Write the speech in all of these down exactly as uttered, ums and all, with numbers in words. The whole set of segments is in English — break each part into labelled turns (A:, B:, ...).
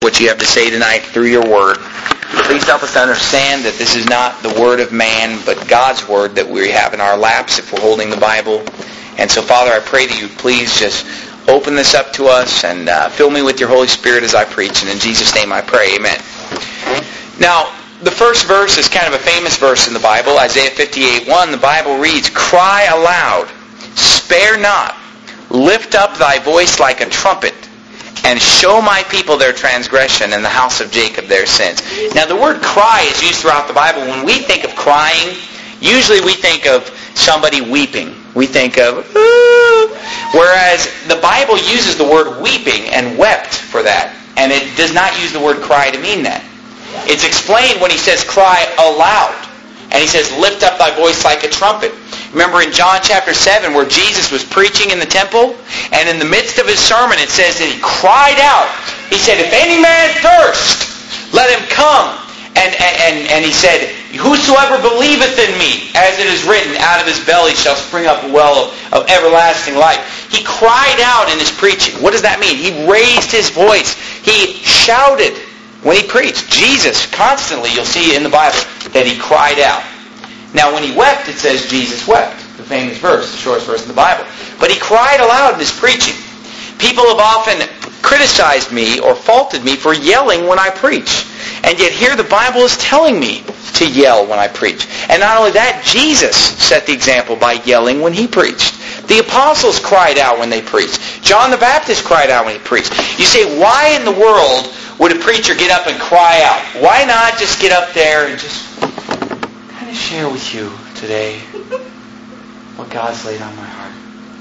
A: what you have to say tonight through your word. Please help us to understand that this is not the word of man, but God's word that we have in our laps if we're holding the Bible. And so, Father, I pray that you please just open this up to us and uh, fill me with your Holy Spirit as I preach. And in Jesus' name I pray, amen. Now, the first verse is kind of a famous verse in the Bible, Isaiah fifty-eight one. The Bible reads, "Cry aloud, spare not, lift up thy voice like a trumpet, and show my people their transgression and the house of Jacob their sins." Now, the word cry is used throughout the Bible. When we think of crying, usually we think of somebody weeping. We think of, ooh. Whereas the Bible uses the word weeping and wept for that. And it does not use the word cry to mean that. It's explained when he says cry aloud. And he says lift up thy voice like a trumpet. Remember in John chapter seven where Jesus was preaching in the temple, and in the midst of his sermon it says that he cried out. He said, "If any man thirst, let him come." And, and, and he said, "Whosoever believeth in me, as it is written, out of his belly shall spring up a well of, of everlasting life." He cried out in his preaching. What does that mean? He raised his voice. He shouted when he preached. Jesus, constantly, you'll see in the Bible, that he cried out. Now, when he wept, it says Jesus wept. The famous verse, the shortest verse in the Bible. But he cried aloud in his preaching. People have often criticized me or faulted me for yelling when I preach. And yet here the Bible is telling me to yell when I preach. And not only that, Jesus set the example by yelling when he preached. The apostles cried out when they preached. John the Baptist cried out when he preached. You say, why in the world would a preacher get up and cry out? Why not just get up there and just kind of share with you today what God's laid on my heart?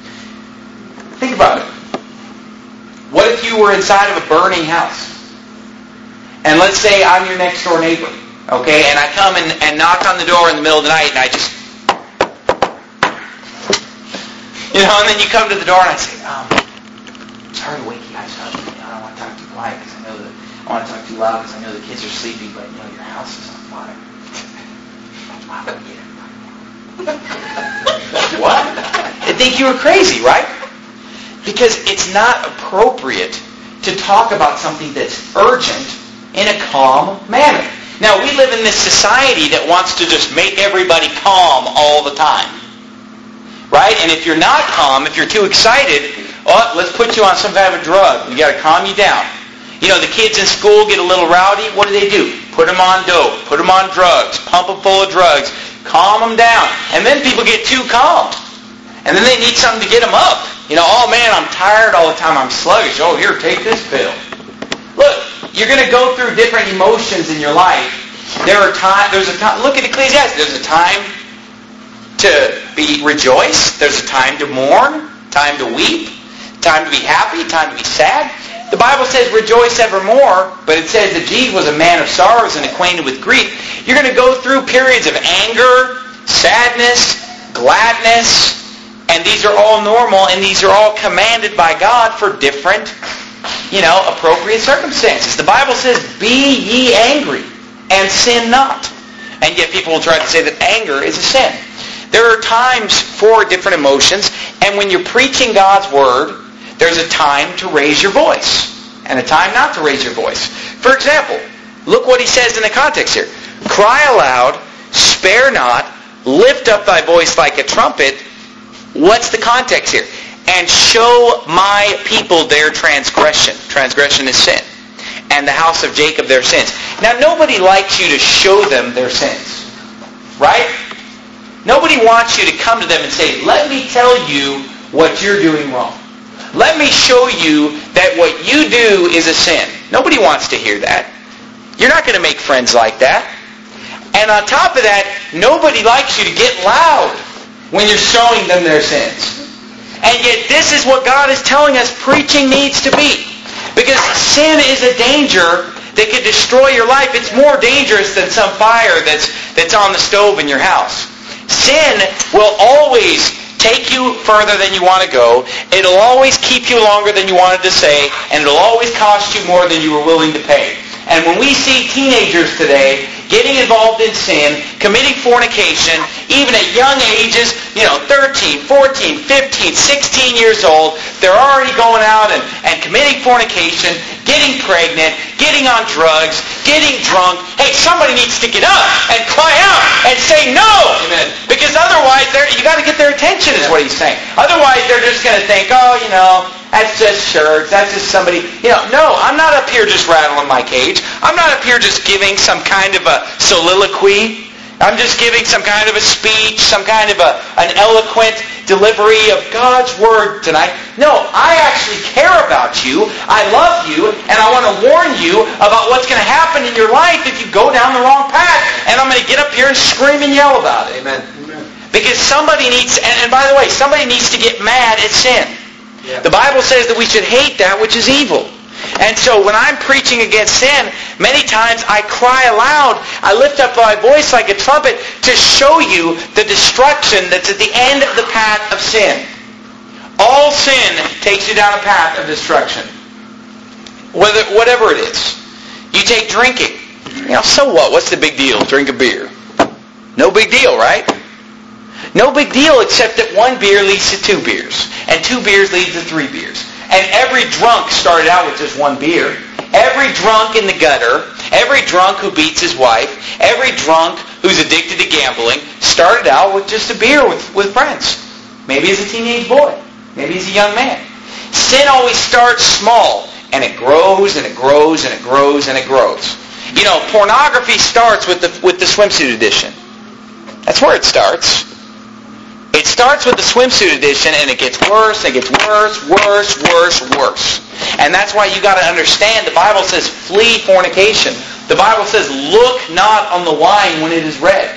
A: Think about it. What if you were inside of a burning house? And let's say I'm your next door neighbor, okay? And I come and, and knock on the door in the middle of the night and I just, you know, and then you come to the door and I say, um, sorry to wake you guys up. You know, I don't want to talk too quiet because I know that I want to talk too loud because I know the kids are sleeping, but you know your house is on fire. What? They think you were crazy, right? Because it's not appropriate to talk about something that's urgent in a calm manner. Now, we live in this society that wants to just make everybody calm all the time. Right? And if you're not calm, if you're too excited, oh, let's put you on some kind of a drug. We've got to calm you down. You know, the kids in school get a little rowdy. What do they do? Put them on dope. Put them on drugs. Pump them full of drugs. Calm them down. And then people get too calm. And then they need something to get them up. You know, oh man, I'm tired all the time. I'm sluggish. Oh, here, take this pill. Look, you're going to go through different emotions in your life. There are time. There's a time. Look at Ecclesiastes. There's a time to be rejoice. There's a time to mourn. Time to weep. Time to be happy. Time to be sad. The Bible says rejoice evermore, but it says that Jesus was a man of sorrows and acquainted with grief. You're going to go through periods of anger, sadness, gladness, and these are all normal, and these are all commanded by God for different, you know, appropriate circumstances. The Bible says, be ye angry, and sin not. And yet people will try to say that anger is a sin. There are times for different emotions, and when you're preaching God's Word, there's a time to raise your voice, and a time not to raise your voice. For example, look what he says in the context here. Cry aloud, spare not, lift up thy voice like a trumpet. What's the context here? And show my people their transgression. Transgression is sin. And the house of Jacob their sins. Now, nobody likes you to show them their sins. Right? Nobody wants you to come to them and say, let me tell you what you're doing wrong. Let me show you that what you do is a sin. Nobody wants to hear that. You're not going to make friends like that. And on top of that, nobody likes you to get loud when you're showing them their sins. And yet this is what God is telling us preaching needs to be. Because sin is a danger that could destroy your life. It's more dangerous than some fire that's, that's on the stove in your house. Sin will always take you further than you want to go. It'll always keep you longer than you wanted to say. And it'll always cost you more than you were willing to pay. And when we see teenagers today getting involved in sin, committing fornication, even at young ages, you know, thirteen, fourteen, fifteen, sixteen years old, they're already going out and, and committing fornication, getting pregnant, getting on drugs, getting drunk. Hey, somebody needs to get up and cry out and say no.
B: Amen.
A: Because otherwise, they're, you got to get their attention is what he's saying. Otherwise, they're just going to think, oh, you know, that's just church. That's just somebody. You know, no, I'm not up here just rattling my cage. I'm not up here just giving some kind of a soliloquy. I'm just giving some kind of a speech, some kind of a, an eloquent delivery of God's Word tonight. No, I actually care about you. I love you, and I want to warn you about what's going to happen in your life if you go down the wrong path. And I'm going to get up here and scream and yell about it.
B: Amen.
A: Because somebody needs, and, and by the way, somebody needs to get mad at sin.
B: Yeah.
A: The Bible says that we should hate that which is evil. And so when I'm preaching against sin, many times I cry aloud. I lift up my voice like a trumpet to show you the destruction that's at the end of the path of sin. All sin takes you down a path of destruction. Whether, whatever it is. You take drinking. You know, so what? What's the big deal? Drink a beer. No big deal, right? No big deal except that one beer leads to two beers. And two beers leads to three beers. And every drunk started out with just one beer. Every drunk in the gutter, every drunk who beats his wife, every drunk who's addicted to gambling started out with just a beer with, with friends. Maybe as a teenage boy. Maybe as a young man. Sin always starts small, and it grows and it grows and it grows and it grows. You know, pornography starts with the with the swimsuit edition. That's where it starts. It starts with the swimsuit edition, and it gets worse, and it gets worse, worse, worse, worse. And that's why you got to understand, the Bible says, flee fornication. The Bible says, look not on the wine when it is red.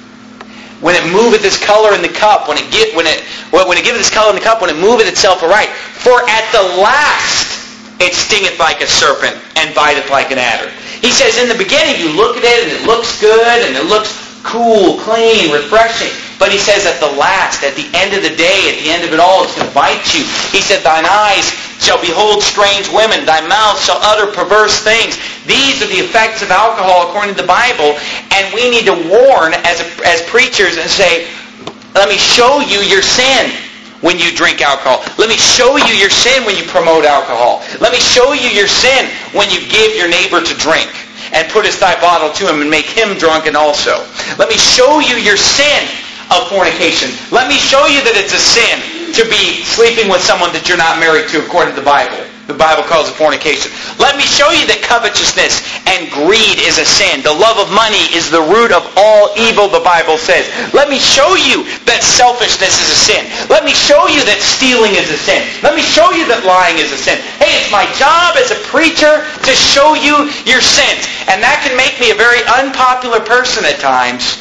A: When it moveth its color in the cup, when it get, when it when it giveth its color in the cup, when it moveth itself aright. For at the last it stingeth like a serpent, and biteth like an adder. He says, in the beginning you look at it, and it looks good, and it looks cool, clean, refreshing. But he says at the last, at the end of the day, at the end of it all, it's going to bite you. He said, thine eyes shall behold strange women. Thy mouth shall utter perverse things. These are the effects of alcohol according to the Bible. And we need to warn as, a, as preachers and say, let me show you your sin when you drink alcohol. Let me show you your sin when you promote alcohol. Let me show you your sin when you give your neighbor to drink and puttest thy bottle to him and make him drunken also. Let me show you your sin of fornication. Let me show you that it's a sin to be sleeping with someone that you're not married to according to the Bible. The Bible calls it fornication. Let me show you that covetousness and greed is a sin. The love of money is the root of all evil, the Bible says. Let me show you that selfishness is a sin. Let me show you that stealing is a sin. Let me show you that lying is a sin. Hey, it's my job as a preacher to show you your sins. And that can make me a very unpopular person at times.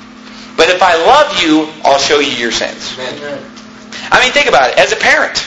A: But if I love you, I'll show you your sins.
B: Amen.
A: I mean, think about it. As a parent,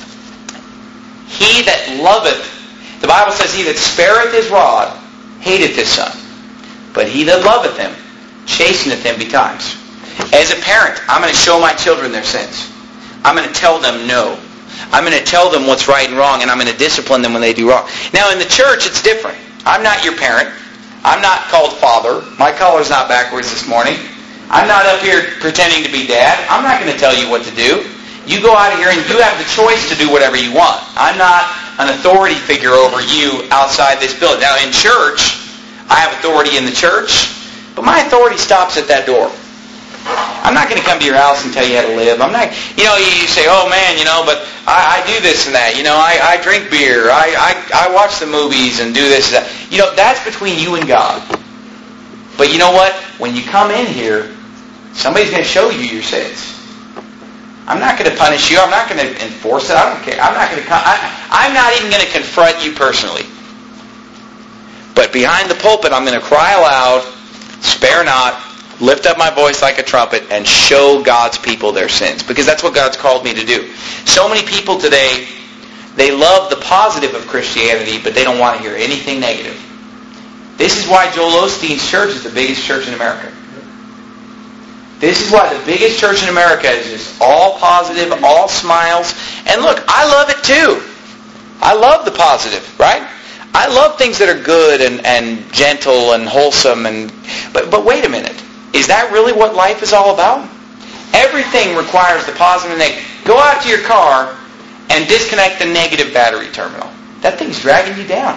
A: he that loveth, the Bible says, he that spareth his rod hateth his son. But he that loveth him chasteneth him betimes. As a parent, I'm going to show my children their sins. I'm going to tell them no. I'm going to tell them what's right and wrong, and I'm going to discipline them when they do wrong. Now, in the church, it's different. I'm not your parent. I'm not called father. My collar's not backwards this morning. I'm not up here pretending to be dad. I'm not going to tell you what to do. You go out of here and you have the choice to do whatever you want. I'm not an authority figure over you outside this building. Now, in church, I have authority in the church, but my authority stops at that door. I'm not going to come to your house and tell you how to live. I'm not, you know, you say, oh man, you know, but I, I do this and that. You know, I, I drink beer. I, I, I watch the movies and do this and that. You know, that's between you and God. But you know what? When you come in here, somebody's going to show you your sins. I'm not going to punish you. I'm not going to enforce it. I don't care. I'm not going to. I, I'm not even going to confront you personally. But behind the pulpit, I'm going to cry aloud, spare not, lift up my voice like a trumpet, and show God's people their sins. Because that's what God's called me to do. So many people today, they love the positive of Christianity, but they don't want to hear anything negative. This is why Joel Osteen's church is the biggest church in America. This is why the biggest church in America is just all positive, all smiles. And look, I love it too. I love the positive, right? I love things that are good and, and gentle and wholesome and But but wait a minute. Is that really what life is all about? Everything requires the positive and negative. Go out to your car and disconnect the negative battery terminal. That thing's dragging you down.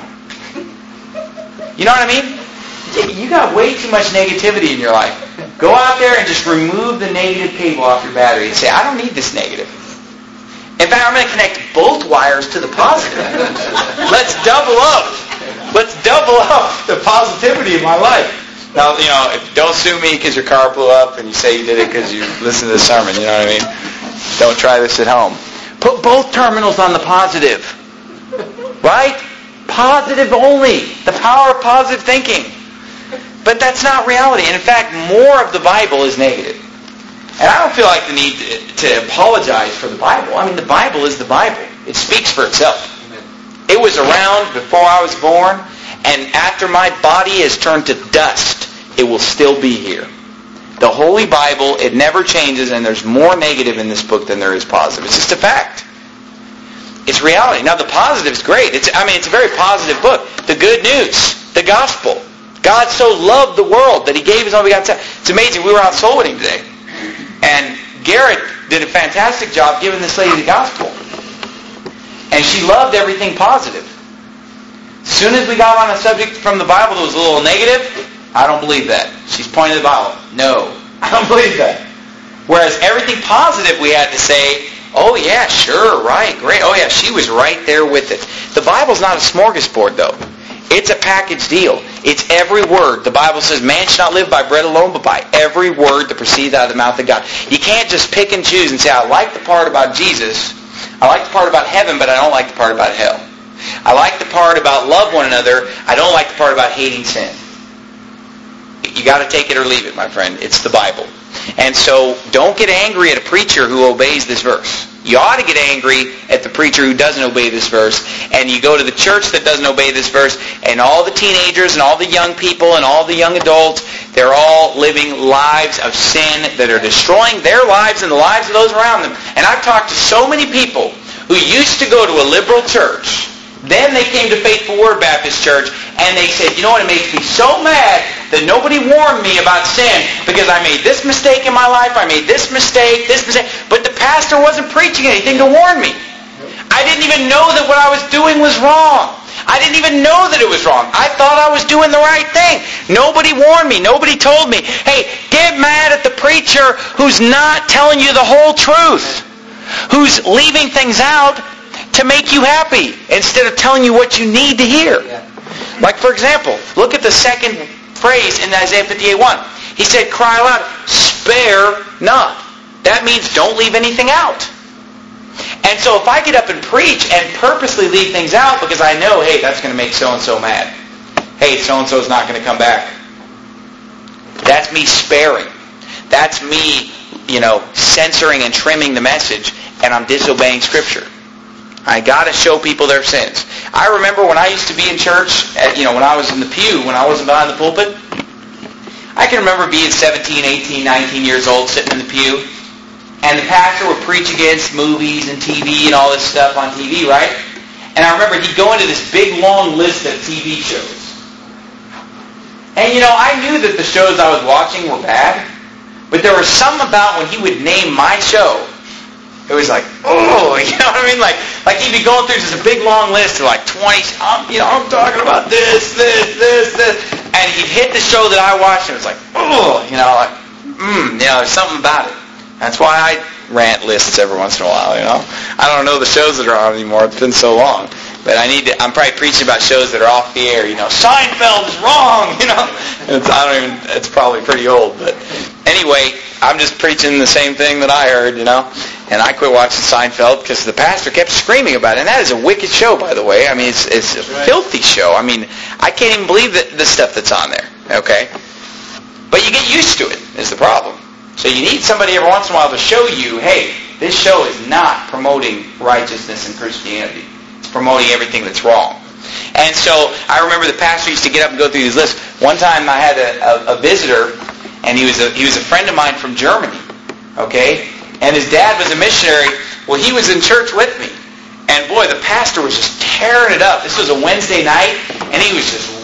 A: You know what I mean? You got way too much negativity in your life. Go out there and just remove the negative cable off your battery and say, I don't need this negative. In fact, I'm going to connect both wires to the positive. Let's double up. Let's double up the positivity in my life. Now, you know, if, don't sue me because your car blew up and you say you did it because you listened to the sermon. You know what I mean? Don't try this at home. Put both terminals on the positive. Right? Positive only. The power of positive thinking. But that's not reality. And in fact, more of the Bible is negative. And I don't feel like the need to, to apologize for the Bible. I mean, the Bible is the Bible. It speaks for itself. It was around before I was born, and after my body has turned to dust, it will still be here. The Holy Bible, it never changes, and there's more negative in this book than there is positive. It's just a fact. It's reality. Now, the positive is great. It's, I mean, it's a very positive book. The good news, the gospel. God so loved the world that He gave His only begotten Son. It's amazing. We were out soul winning today. And Garrett did a fantastic job giving this lady the gospel. And she loved everything positive. As soon as we got on a subject from the Bible that was a little negative, I don't believe that. She's pointing to the Bible. No, I don't believe that. Whereas everything positive we had to say, oh yeah, sure, right, great. Oh yeah, she was right there with it. The Bible's not a smorgasbord though. It's a package deal. It's every word. The Bible says man shall not live by bread alone, but by every word that proceeds out of the mouth of God. You can't just pick and choose and say, I like the part about Jesus, I like the part about heaven, but I don't like the part about hell. I like the part about love one another, I don't like the part about hating sin. You got to take it or leave it, my friend. It's the Bible. And so don't get angry at a preacher who obeys this verse. You ought to get angry at the preacher who doesn't obey this verse. And you go to the church that doesn't obey this verse, and all the teenagers and all the young people and all the young adults, they're all living lives of sin that are destroying their lives and the lives of those around them. And I've talked to so many people who used to go to a liberal church. Then they came to Faithful Word Baptist Church, and they said, you know what, it makes me so mad that nobody warned me about sin because I made this mistake in my life, I made this mistake, this mistake, but the pastor wasn't preaching anything to warn me. I didn't even know that what I was doing was wrong. I didn't even know that it was wrong. I thought I was doing the right thing. Nobody warned me. Nobody told me, hey, get mad at the preacher who's not telling you the whole truth, who's leaving things out to make you happy instead of telling you what you need to hear. Yeah. Like, for example, look at the second phrase in Isaiah fifty-eight one. He said, cry aloud, spare not. That means don't leave anything out. And so if I get up and preach and purposely leave things out because I know, hey, that's going to make so-and-so mad. Hey, so-and-so's not going to come back. That's me sparing. That's me, you know, censoring and trimming the message, and I'm disobeying Scripture. I got to show people their sins. I remember when I used to be in church, at, you know, when I was in the pew, when I wasn't behind the pulpit, I can remember being seventeen, eighteen, nineteen years old, sitting in the pew, and the pastor would preach against movies and T V and all this stuff on T V, right? And I remember he'd go into this big, long list of T V shows. And, you know, I knew that the shows I was watching were bad, but there was something about when he would name my show, it was like, oh, you know what I mean? Like, like he'd be going through just a big long list of like twenty, um, you know, I'm talking about this, this, this, this. And he'd hit the show that I watched and it was like, oh, you know, like, mm, you know, there's something about it. That's why I rant lists every once in a while, you know. I don't know the shows that are on anymore. It's been so long. But I need to, I'm probably preaching about shows that are off the air, you know. Seinfeld is wrong, you know. It's, I don't even, it's probably pretty old. But anyway, I'm just preaching the same thing that I heard, you know. And I quit watching Seinfeld because the pastor kept screaming about it. And that is a wicked show, by the way. I mean, it's, it's a filthy show. I mean, I can't even believe the, the stuff that's on there, okay? But you get used to it, is the problem. So you need somebody every once in a while to show you, hey, this show is not promoting righteousness and Christianity. It's promoting everything that's wrong. And so I remember the pastor used to get up and go through these lists. One time I had a, a, a visitor, and he was a, he was a friend of mine from Germany, okay? And his dad was a missionary. Well, he was in church with me. And boy, the pastor was just tearing it up. This was a Wednesday night, and he was just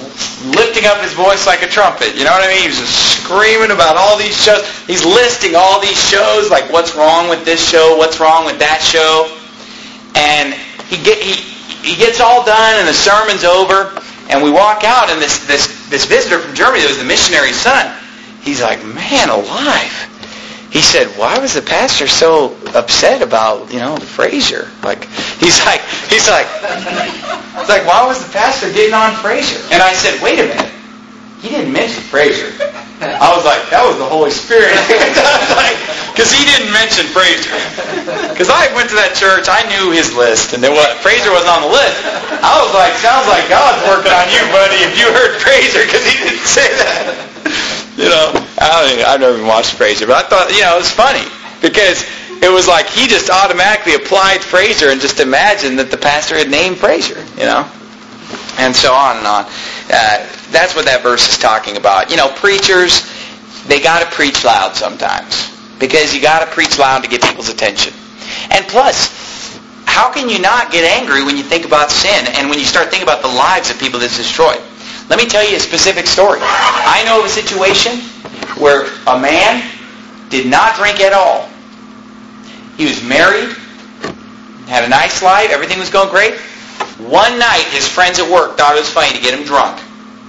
A: lifting up his voice like a trumpet. You know what I mean? He was just screaming about all these shows. He's listing all these shows, like what's wrong with this show, what's wrong with that show. And he get he he gets all done, and the sermon's over, and we walk out, and this this this visitor from Germany, that was the missionary's son, he's like, man alive. He said, why was the pastor so upset about, you know, Fraser? Like, he's like, he's like, it's like, why was the pastor getting on Fraser? And I said, wait a minute. He didn't mention Fraser. I was like, that was the Holy Spirit. Because he didn't mention Fraser. Because I went to that church, I knew his list, and then what, Fraser wasn't on the list. I was like, sounds like God's working on you, buddy, if you heard Fraser, because he didn't say that. You know, I don't even, I've never even watched Fraser, but I thought, you know, it was funny because it was like he just automatically applied Fraser and just imagined that the pastor had named Fraser, you know, and so on and on. Uh, that's what that verse is talking about. You know, preachers, they got to preach loud sometimes because you got to preach loud to get people's attention. And plus, how can you not get angry when you think about sin and when you start thinking about the lives of people that's destroyed? Let me tell you a specific story. I know of a situation where a man did not drink at all. He was married, had a nice life, everything was going great. One night, his friends at work thought it was funny to get him drunk.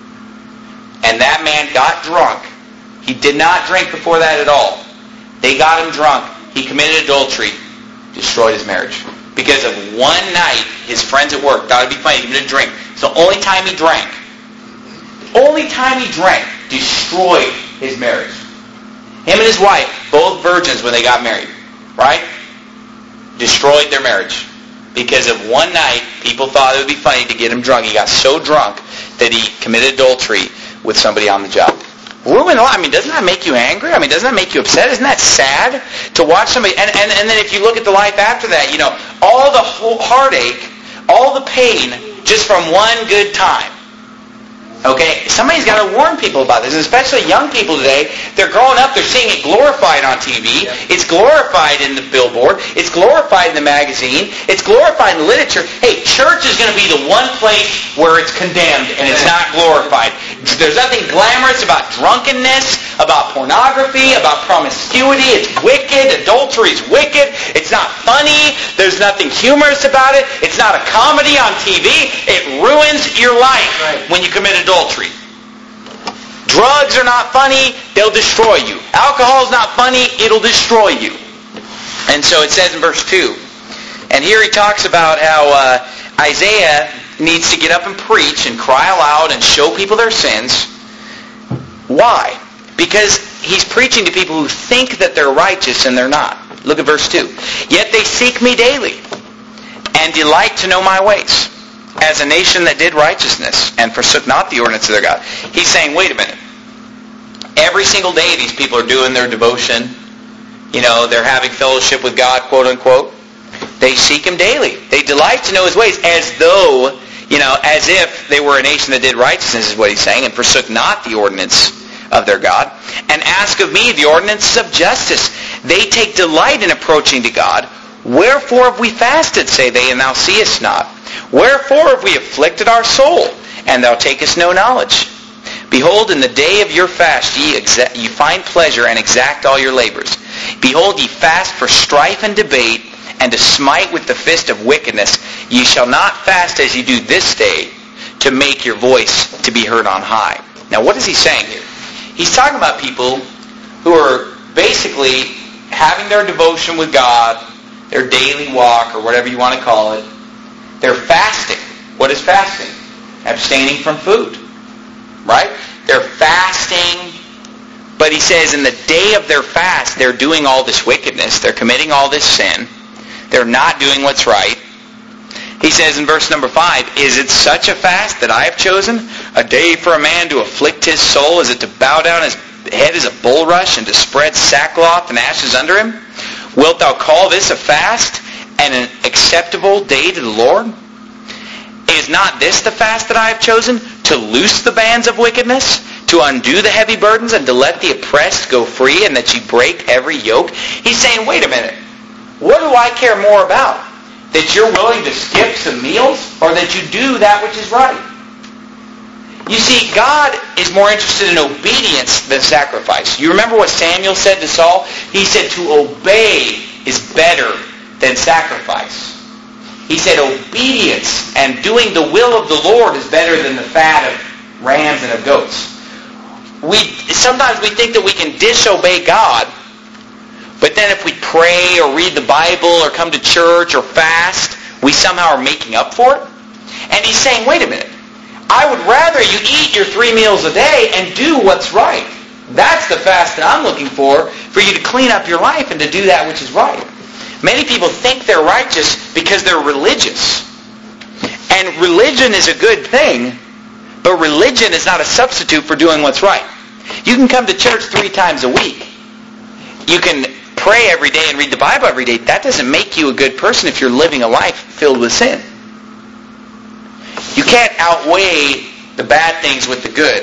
A: And that man got drunk. He did not drink before that at all. They got him drunk. He committed adultery, destroyed his marriage. Because of one night, his friends at work thought it would be funny to get him to drink. It's the only time he drank. Only time he drank destroyed his marriage. Him and his wife, both virgins when they got married, right? Destroyed their marriage. Because of one night, people thought it would be funny to get him drunk. He got so drunk that he committed adultery with somebody on the job. Ruin a lot. I mean, doesn't that make you angry? I mean, doesn't that make you upset? Isn't that sad to watch somebody? And, and, and then if you look at the life after that, you know, all the whole heartache, all the pain, just from one good time. Okay, somebody's got to warn people about this, and especially young people today. They're growing up, they're seeing it glorified on T V. It's glorified in the billboard. It's glorified in the magazine. It's glorified in the literature. Hey, church is going to be the one place where it's condemned and it's not glorified. There's nothing glamorous about drunkenness, about pornography, about promiscuity. It's wicked. Adultery is wicked. It's not funny. There's nothing humorous about it. It's not a comedy on T V. It ruins your life when you commit adultery. Drugs are not funny. They'll destroy you. Alcohol is not funny. It'll destroy you. And so it says in verse two. And here he talks about how uh, Isaiah needs to get up and preach and cry aloud and show people their sins. Why? Because he's preaching to people who think that they're righteous and they're not. Look at verse two. Yet they seek me daily and delight to know my ways, as a nation that did righteousness and forsook not the ordinance of their God. He's saying, wait a minute. Every single day these people are doing their devotion. You know, they're having fellowship with God, quote unquote. They seek Him daily. They delight to know His ways, as though, you know, as if they were a nation that did righteousness, is what he's saying, and forsook not the ordinance of their God. And ask of me the ordinances of justice. They take delight in approaching to God. Wherefore have we fasted, say they, and thou seest not? Wherefore have we afflicted our soul, and thou takest no knowledge? Behold, in the day of your fast ye, exa- ye find pleasure and exact all your labors. Behold, ye fast for strife and debate, and to smite with the fist of wickedness. Ye shall not fast as ye do this day, to make your voice to be heard on high. Now, what is he saying here? He's talking about people who are basically having their devotion with God, their daily walk, or whatever you want to call it. They're fasting. What is fasting? Abstaining from food. Right? They're fasting. But he says in the day of their fast, they're doing all this wickedness. They're committing all this sin. They're not doing what's right. He says in verse number five, is it such a fast that I have chosen? A day for a man to afflict his soul? Is it to bow down his head as a bulrush and to spread sackcloth and ashes under him? Wilt thou call this a fast and an acceptable day to the Lord? Is not this the fast that I have chosen? To loose the bands of wickedness, to undo the heavy burdens, and to let the oppressed go free, and that ye break every yoke? He's saying, wait a minute. What do I care more about? That you're willing to skip some meals, or that you do that which is right? You see, God is more interested in obedience than sacrifice. You remember what Samuel said to Saul? He said to obey is better than sacrifice. He said obedience and doing the will of the Lord is better than the fat of rams and of goats. We sometimes we think that we can disobey God, but then if we pray or read the Bible or come to church or fast, we somehow are making up for it. And he's saying, wait a minute, I would rather you eat your three meals a day and do what's right. That's the fast that I'm looking for, for you to clean up your life and to do that which is right. Many people think they're righteous because they're religious. And religion is a good thing, but religion is not a substitute for doing what's right. You can come to church three times a week. You can pray every day and read the Bible every day. That doesn't make you a good person if you're living a life filled with sin. You can't outweigh the bad things with the good.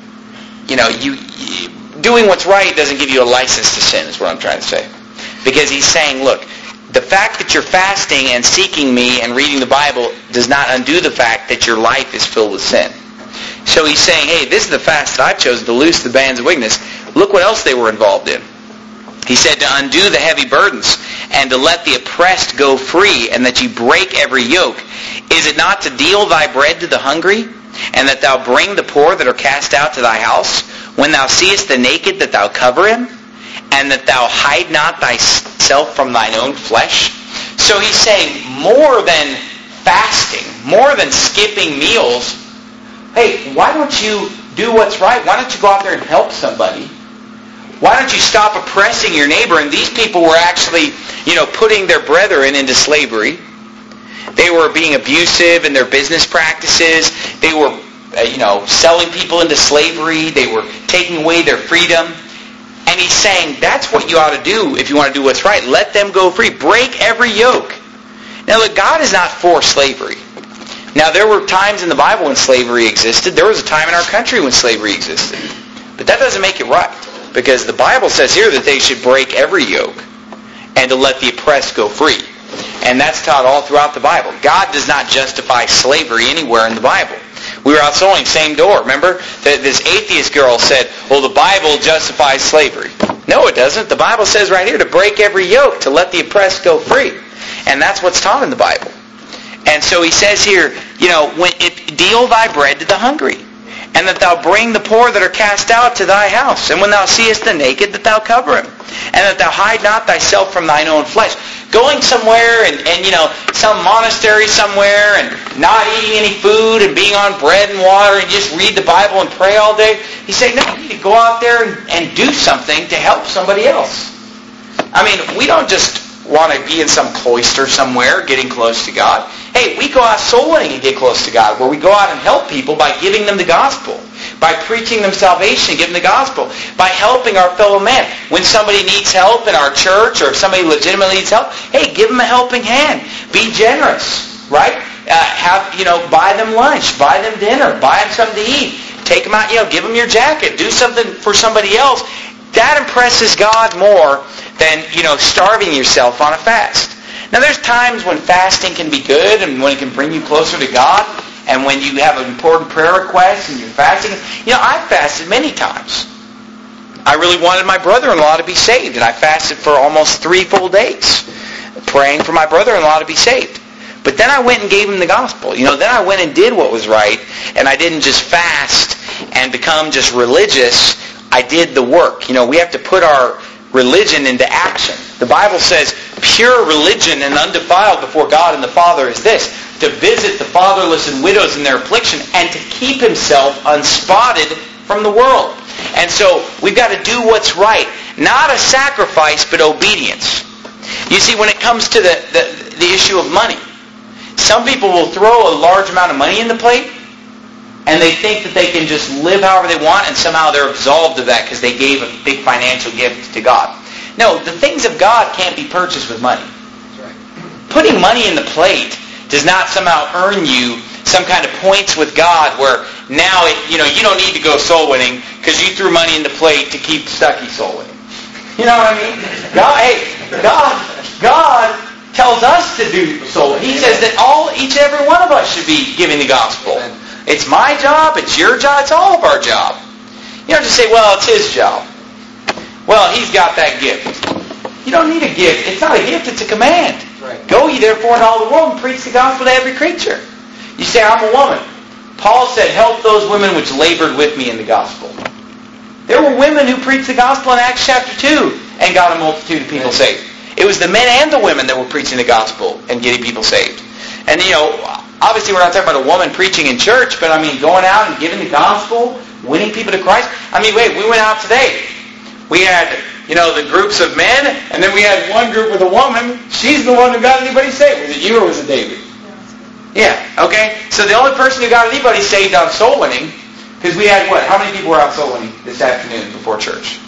A: You know, you, you doing what's right doesn't give you a license to sin, is what I'm trying to say. Because he's saying, look, the fact that you're fasting and seeking me and reading the Bible does not undo the fact that your life is filled with sin. So he's saying, hey, this is the fast that I've chosen to loose the bands of wickedness. Look what else they were involved in. He said to undo the heavy burdens and to let the oppressed go free and that you break every yoke. Is it not to deal thy bread to the hungry and that thou bring the poor that are cast out to thy house? When thou seest the naked, that thou cover him, and that thou hide not thyself from thine own flesh? So he's saying more than fasting, more than skipping meals, hey, why don't you do what's right? Why don't you go out there and help somebody? Why don't you stop oppressing your neighbor? And these people were actually, you know, putting their brethren into slavery. They were being abusive in their business practices. They were, uh, you know, selling people into slavery. They were taking away their freedom. And he's saying, that's what you ought to do if you want to do what's right. Let them go free. Break every yoke. Now, look, God is not for slavery. Now, there were times in the Bible when slavery existed. There was a time in our country when slavery existed. But that doesn't make it right. Because the Bible says here that they should break every yoke and to let the oppressed go free. And that's taught all throughout the Bible. God does not justify slavery anywhere in the Bible. We were out sewing, same door. Remember? This atheist girl said, well, the Bible justifies slavery. No, it doesn't. The Bible says right here to break every yoke, to let the oppressed go free. And that's what's taught in the Bible. And so he says here, you know, when it, deal thy bread to the hungry, and that thou bring the poor that are cast out to thy house. And when thou seest the naked, that thou cover him. And that thou hide not thyself from thine own flesh. Going somewhere and, and, you know, some monastery somewhere and not eating any food and being on bread and water and just read the Bible and pray all day. He's saying, no, you need to go out there and, and do something to help somebody else. I mean, we don't just want to be in some cloister somewhere getting close to God. Hey, we go out soul winning and get close to God, where we go out and help people by giving them the gospel, by preaching them salvation and giving them the gospel, by helping our fellow man. When somebody needs help in our church or if somebody legitimately needs help, hey, give them a helping hand. Be generous, right? Uh, have, you know, buy them lunch, buy them dinner, buy them something to eat. Take them out, you know, give them your jacket. Do something for somebody else. That impresses God more than, you know, starving yourself on a fast. Now, there's times when fasting can be good and when it can bring you closer to God and when you have an important prayer request and you're fasting. You know, I've fasted many times. I really wanted my brother-in-law to be saved, and I fasted for almost three full days praying for my brother-in-law to be saved. But then I went and gave him the gospel. You know, then I went and did what was right, and I didn't just fast and become just religious. I did the work. You know, we have to put our religion into action. The Bible says pure religion and undefiled before God and the Father is this: to visit the fatherless and widows in their affliction and to keep himself unspotted from the world. And so we've got to do what's right. Not a sacrifice, but obedience. You see, when it comes to the, the, the issue of money, some people will throw a large amount of money in the plate and they think that they can just live however they want and somehow they're absolved of that because they gave a big financial gift to God. No, the things of God can't be purchased with money. That's right. Putting money in the plate does not somehow earn you some kind of points with God where now it, you know, you don't need to go soul winning because you threw money in the plate to keep Stucky soul winning. You know what I mean? God, hey, God, God tells us to do soul winning. He says that all, each and every one of us should be giving the gospel. It's my job. It's your job. It's all of our job. You don't just say, well, it's his job. Well, he's got that gift. You don't need a gift. It's not a gift. It's a command. Right. Go ye therefore in all the world and preach the gospel to every creature. You say, I'm a woman. Paul said, help those women which labored with me in the gospel. There were women who preached the gospel in Acts chapter two and got a multitude of people saved. It was the men and the women that were preaching the gospel and getting people saved. And, you know, obviously we're not talking about a woman preaching in church, but, I mean, going out and giving the gospel, winning people to Christ. I mean, wait, we went out today. We had, you know, the groups of men, and then we had one group with a woman. She's the one who got anybody saved. Was it you or was it David? Yeah, okay. So the only person who got anybody saved on soul winning, because we had, what, how many people were out soul winning this afternoon before church?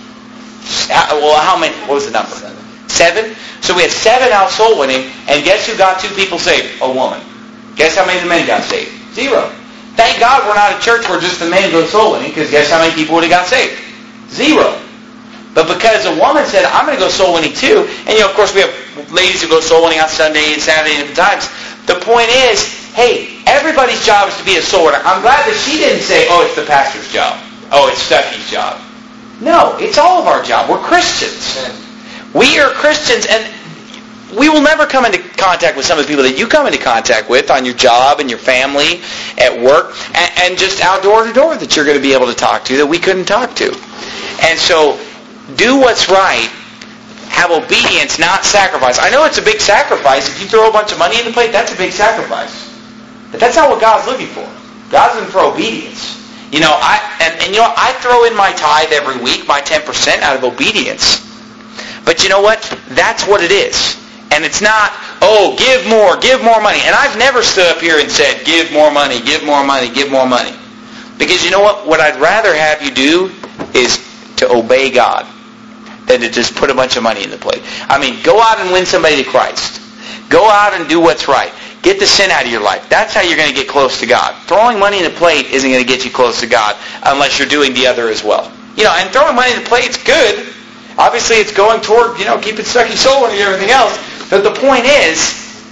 A: Well, how many? What was the number? Seven. Seven? So we had seven out soul winning, and guess who got two people saved? A woman. Guess how many of the men got saved? Zero. Thank God we're not a church where just the men go soul winning, because guess how many people would have got saved? Zero. But because a woman said, I'm going to go soul winning too, and you know, of course we have ladies who go soul winning on Sunday and Saturday and different times. The point is, hey, everybody's job is to be a soul winner. I'm glad that she didn't say, oh, it's the pastor's job. Oh, it's Stucky's job. No, it's all of our job. We're Christians. We are Christians, and we will never come into contact with some of the people that you come into contact with on your job and your family, at work, and, and just out door to door that you're going to be able to talk to that we couldn't talk to. And so, do what's right. Have obedience, not sacrifice. I know it's a big sacrifice. If you throw a bunch of money in the plate, that's a big sacrifice. But that's not what God's looking for. God's looking for obedience. You know, I and, and you know, I throw in my tithe every week, my ten percent out of obedience. But you know what? That's what it is. And it's not, oh, give more, give more money. And I've never stood up here and said, give more money, give more money, give more money. Because you know what? What I'd rather have you do is to obey God than to just put a bunch of money in the plate. I mean, go out and win somebody to Christ. Go out and do what's right. Get the sin out of your life. That's how you're going to get close to God. Throwing money in the plate isn't going to get you close to God unless you're doing the other as well. You know, and throwing money in the plate's good. Obviously, it's going toward, you know, keeping Stucky soul and everything else. But the point is,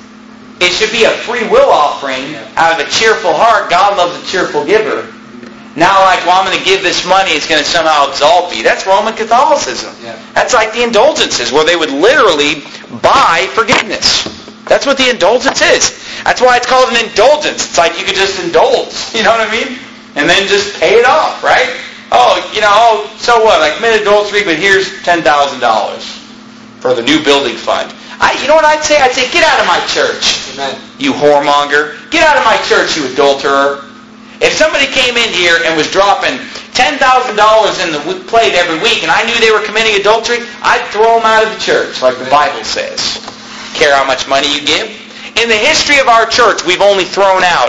A: it should be a free will offering out of a cheerful heart. God loves a cheerful giver. Now, like, well, I'm going to give this money, it's going to somehow exalt me. That's Roman Catholicism. Yeah. That's like the indulgences, where they would literally buy forgiveness. That's what the indulgence is. That's why it's called an indulgence. It's like you could just indulge, you know what I mean? And then just pay it off, right? Oh, you know, oh, so what? I committed adultery, but here's ten thousand dollars for the new building fund. I, you know what I'd say? I'd say, get out of my church, Amen. You whoremonger. Get out of my church, you adulterer. If somebody came in here and was dropping ten thousand dollars in the plate every week and I knew they were committing adultery, I'd throw them out of the church, like the Bible says. Care how much money you give? In the history of our church, we've only thrown out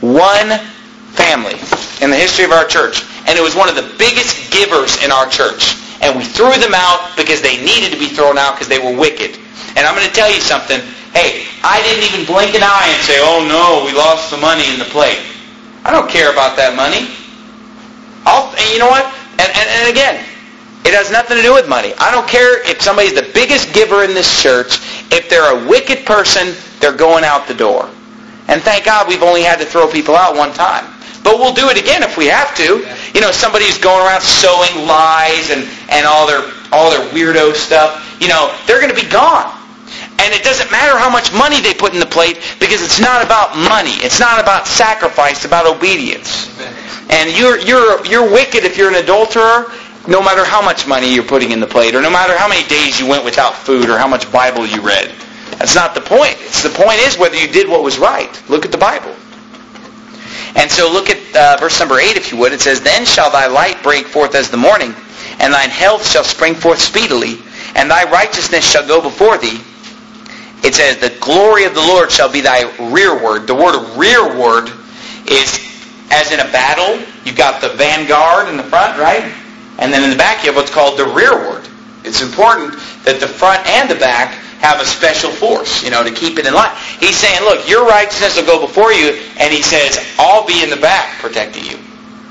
A: one family in the history of our church. And it was one of the biggest givers in our church. And we threw them out because they needed to be thrown out because they were wicked. And I'm going to tell you something. Hey, I didn't even blink an eye and say, oh no, we lost the money in the plate. I don't care about that money. I'll, and you know what? And, and, and again, it has nothing to do with money. I don't care if somebody's the biggest giver in this church. If they're a wicked person, they're going out the door. And thank God we've only had to throw people out one time. But we'll do it again if we have to. You know, somebody who's going around sowing lies and, and all their all their weirdo stuff, you know, they're going to be gone. And it doesn't matter how much money they put in the plate because it's not about money. It's not about sacrifice. It's about obedience. And you're you're you're wicked if you're an adulterer, no matter how much money you're putting in the plate, or no matter how many days you went without food, or how much Bible you read. That's not the point. It's the point is whether you did what was right. Look at the Bible. And so look at uh, verse number eight, if you would. It says, then shall thy light break forth as the morning, and thine health shall spring forth speedily, and thy righteousness shall go before thee. It says, the glory of the Lord shall be thy rearward. The word rearward is, as in a battle, you've got the vanguard in the front, right? And then in the back you have what's called the rearward. It's important that the front and the back have a special force, you know, to keep it in line. He's saying, look, your righteousness will go before you, and he says, I'll be in the back protecting you.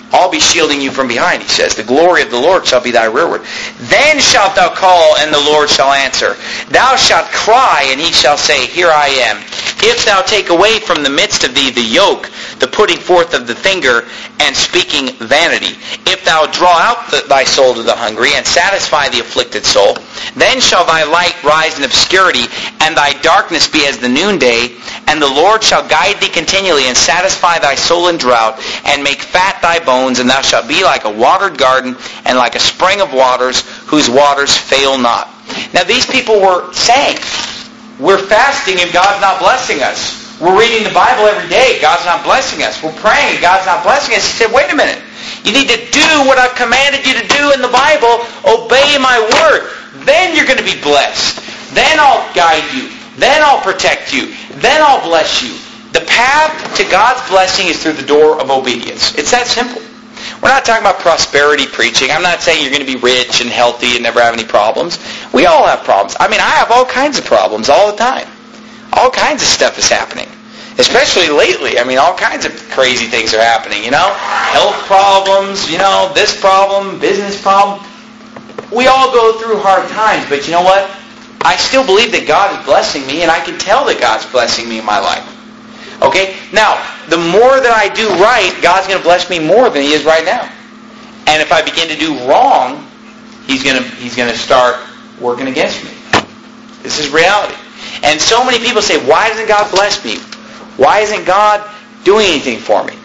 A: I'll be shielding you from behind, he says. The glory of the Lord shall be thy rearward. Then shalt thou call, and the Lord shall answer. Thou shalt cry, and he shall say, Here I am. If thou take away from the midst of thee the yoke, the putting forth of the finger, and speaking vanity, if thou draw out the, thy soul to the hungry, and satisfy the afflicted soul, then shall thy light rise in obscurity, and thy darkness be as the noonday, and the Lord shall guide thee continually, and satisfy thy soul in drought, and make fat thy bones, and thou shalt be like a watered garden, and like a spring of waters, whose waters fail not. Now these people were saying, we're fasting and God's not blessing us. We're reading the Bible every day, God's not blessing us. We're praying, God's not blessing us. He said, wait a minute. You need to do what I've commanded you to do in the Bible. Obey my word. Then you're going to be blessed. Then I'll guide you. Then I'll protect you. Then I'll bless you. The path to God's blessing is through the door of obedience. It's that simple. We're not talking about prosperity preaching. I'm not saying you're going to be rich and healthy and never have any problems. We all have problems. I mean, I have all kinds of problems all the time. All kinds of stuff is happening. Especially lately. I mean, all kinds of crazy things are happening, you know? Health problems, you know, this problem, business problem. We all go through hard times, but you know what? I still believe that God is blessing me, and I can tell that God's blessing me in my life. Okay? Now, the more that I do right, God's going to bless me more than He is right now. And if I begin to do wrong, He's going to He's going to start working against me. This is reality. And so many people say, why doesn't God bless me? Why isn't God doing anything for me?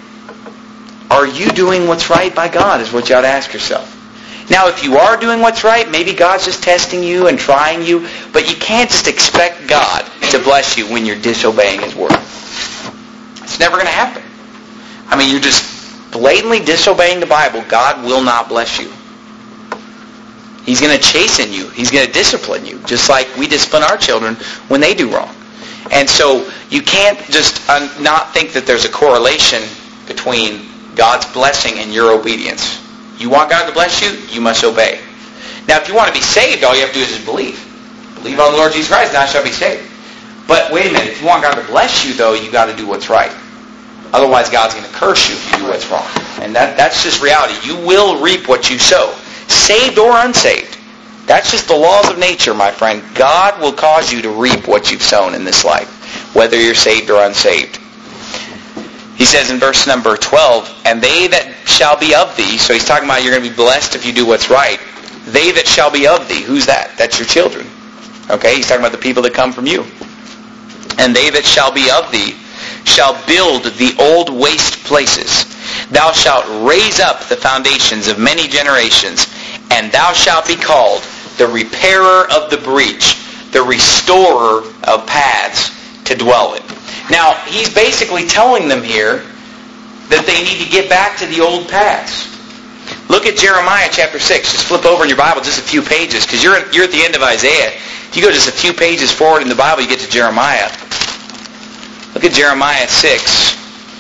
A: Are you doing what's right by God is what you ought to ask yourself. Now, if you are doing what's right, maybe God's just testing you and trying you, but you can't just expect God to bless you when you're disobeying His word. It's never going to happen. I mean, you're just blatantly disobeying the Bible. God will not bless you. He's going to chasten you. He's going to discipline you, just like we discipline our children when they do wrong. And so you can't just un- not think that there's a correlation between God's blessing and your obedience. You want God to bless you, you must obey. Now, if you want to be saved, all you have to do is just believe. Believe on the Lord Jesus Christ, and thou shalt be saved. But wait a minute, if you want God to bless you, though, you've got to do what's right. Otherwise, God's going to curse you if you do what's wrong. And that, that's just reality. You will reap what you sow, saved or unsaved. That's just the laws of nature, my friend. God will cause you to reap what you've sown in this life, whether you're saved or unsaved. He says in verse number twelve, and they that shall be of thee, so he's talking about you're going to be blessed if you do what's right. They that shall be of thee, who's that? That's your children. Okay, he's talking about the people that come from you. And they that shall be of thee shall build the old waste places. Thou shalt raise up the foundations of many generations, and thou shalt be called the repairer of the breach, the restorer of paths to dwell in. Now, he's basically telling them here that they need to get back to the old paths. Look at Jeremiah chapter six. Just flip over in your Bible just a few pages, because you're, you're at the end of Isaiah. If you go just a few pages forward in the Bible, you get to Jeremiah. Look at Jeremiah six.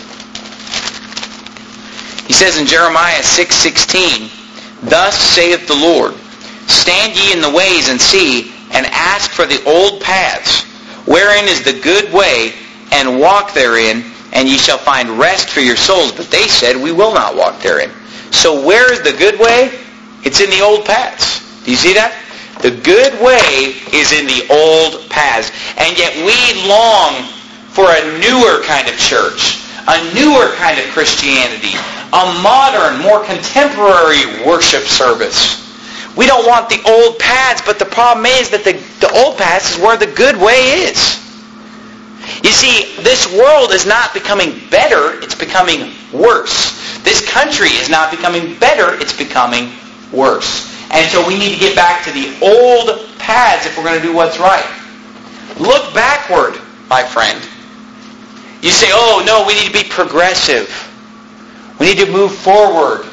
A: He says in Jeremiah six sixteen, Thus saith the Lord, Stand ye in the ways and see, and ask for the old paths, wherein is the good way, and walk therein, and ye shall find rest for your souls. But they said, We will not walk therein. So where is the good way? It's in the old paths. Do you see that? The good way is in the old paths. And yet we long for a newer kind of church, a newer kind of Christianity, a modern, more contemporary worship service. We don't want the old paths, but the problem is that the, the old paths is where the good way is. You see, this world is not becoming better, it's becoming worse. This country is not becoming better, it's becoming worse. And so we need to get back to the old paths if we're going to do what's right. Look backward, my friend. You say, oh, no, we need to be progressive. We need to move forward.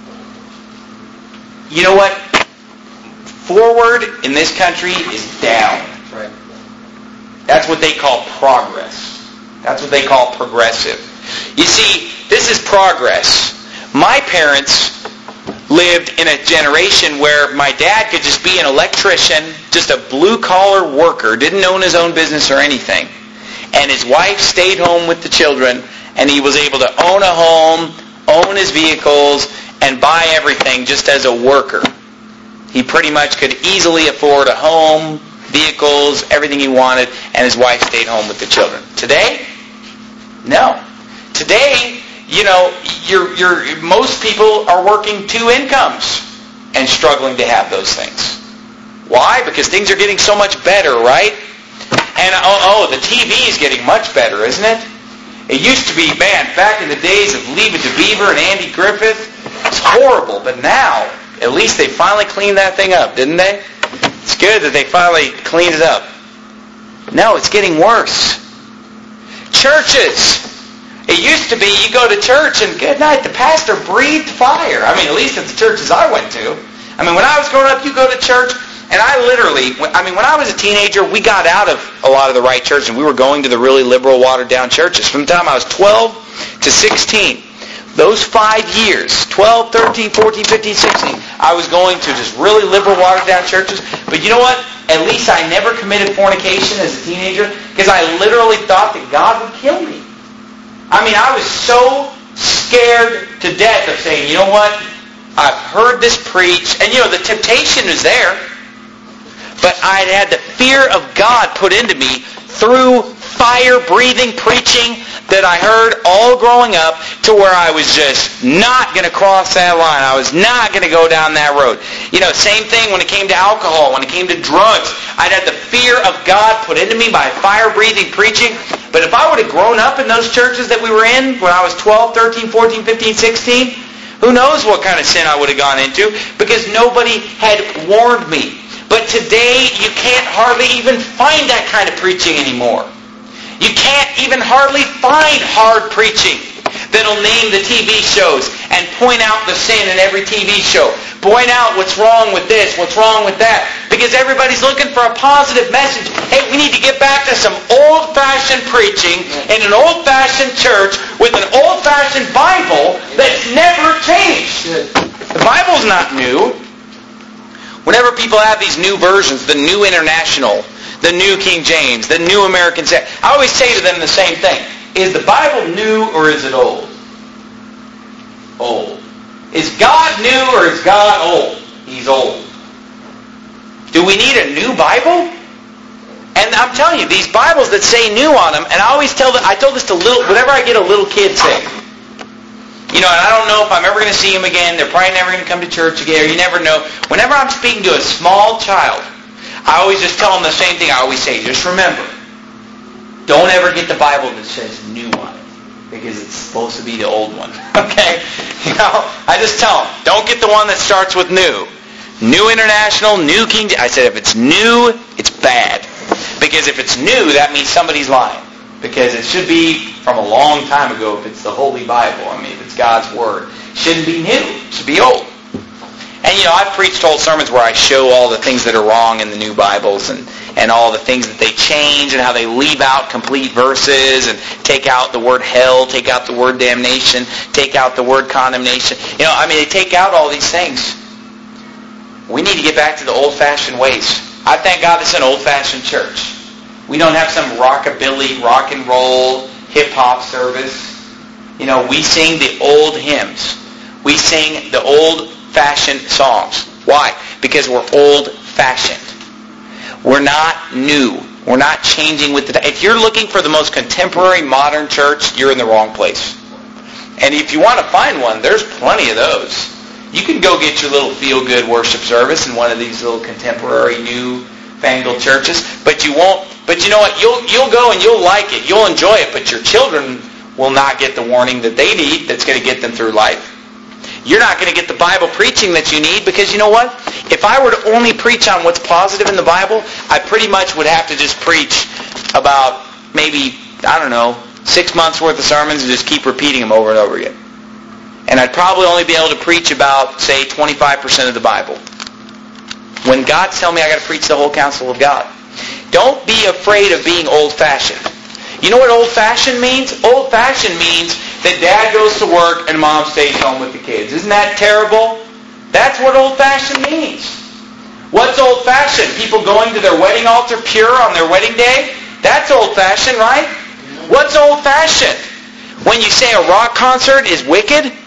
A: You know what? Forward in this country is down.
B: Right.
A: That's what they call progress. That's what they call progressive. You see, this is progress. My parents lived in a generation where my dad could just be an electrician, just a blue-collar worker, didn't own his own business or anything. And his wife stayed home with the children, and he was able to own a home, own his vehicles, and buy everything just as a worker. He pretty much could easily afford a home, vehicles, everything he wanted, and his wife stayed home with the children. Today? No. Today, you know, you're, you're, most people are working two incomes and struggling to have those things. Why? Because things are getting so much better, right? And oh, oh, the T V is getting much better, isn't it? It used to be, man, back in the days of Leave It to Beaver and Andy Griffith, it's horrible. But now, at least they finally cleaned that thing up, didn't they? It's good that they finally cleaned it up. No, it's getting worse. Churches. It used to be you go to church and good night, the pastor breathed fire. I mean, at least at the churches I went to. I mean, when I was growing up, you go to church, and I literally, I mean, when I was a teenager, we got out of a lot of the right churches, and we were going to the really liberal, watered-down churches. From the time I was twelve to sixteen, those five years, twelve, thirteen, fourteen, fifteen, sixteen, I was going to just really liberal, watered-down churches. But you know what? At least I never committed fornication as a teenager, because I literally thought that God would kill me. I mean, I was so scared to death of saying, you know what? I've heard this preached. And, you know, the temptation is there. But I'd had the fear of God put into me through fire-breathing preaching that I heard all growing up, to where I was just not going to cross that line. I was not going to go down that road. You know, same thing when it came to alcohol, when it came to drugs. I'd had the fear of God put into me by fire-breathing preaching. But if I would have grown up in those churches that we were in when I was twelve, thirteen, fourteen, fifteen, sixteen, who knows what kind of sin I would have gone into, because nobody had warned me. But today, you can't hardly even find that kind of preaching anymore. You can't even hardly find hard preaching that'll name the T V shows and point out the sin in every T V show. Point out what's wrong with this, what's wrong with that. Because everybody's looking for a positive message. Hey, we need to get back to some old-fashioned preaching in an old-fashioned church with an old-fashioned Bible that's never changed. The Bible's not new. Whenever people have these new versions, the New International, the New King James, the New American Standard, I always say to them the same thing. Is the Bible new or is it old? Old. Is God new or is God old? He's old. Do we need a new Bible? And I'm telling you, these Bibles that say new on them, and I always tell them, I told this to little, whenever I get a little kid sick, you know, and I don't know if I'm ever going to see them again. They're probably never going to come to church again, or you never know. Whenever I'm speaking to a small child, I always just tell them the same thing. I always say, just remember, don't ever get the Bible that says new on it, because it's supposed to be the old one. Okay? You know, I just tell them, don't get the one that starts with new. New International, New King James. I said, if it's new, it's bad. Because if it's new, that means somebody's lying. Because it should be from a long time ago if it's the Holy Bible. I mean, if it's God's Word. It shouldn't be new. It should be old. And, you know, I've preached whole sermons where I show all the things that are wrong in the new Bibles and, and all the things that they change and how they leave out complete verses and take out the word hell, take out the word damnation, take out the word condemnation. You know, I mean, they take out all these things. We need to get back to the old-fashioned ways. I thank God it's an old-fashioned church. We don't have some rockabilly, rock and roll, hip-hop service. You know, we sing the old hymns. We sing the old-fashioned songs. Why? Because we're old-fashioned. We're not new. We're not changing with the... If you're looking for the most contemporary, modern church, you're in the wrong place. And if you want to find one, there's plenty of those. You can go get your little feel-good worship service in one of these little contemporary, new-fangled churches, but you won't. But you know what? You'll you'll go and you'll like it. You'll enjoy it, but your children will not get the warning that they need that's going to get them through life. You're not going to get the Bible preaching that you need, because you know what? If I were to only preach on what's positive in the Bible, I pretty much would have to just preach about maybe, I don't know, six months worth of sermons and just keep repeating them over and over again. And I'd probably only be able to preach about, say, twenty-five percent of the Bible. When God's telling me I got to preach the whole counsel of God. Don't be afraid of being old-fashioned. You know what old-fashioned means? Old-fashioned means that Dad goes to work and Mom stays home with the kids. Isn't that terrible? That's what old-fashioned means. What's old-fashioned? People going to their wedding altar pure on their wedding day? That's old-fashioned, right? What's old-fashioned? When you say a rock concert is wicked?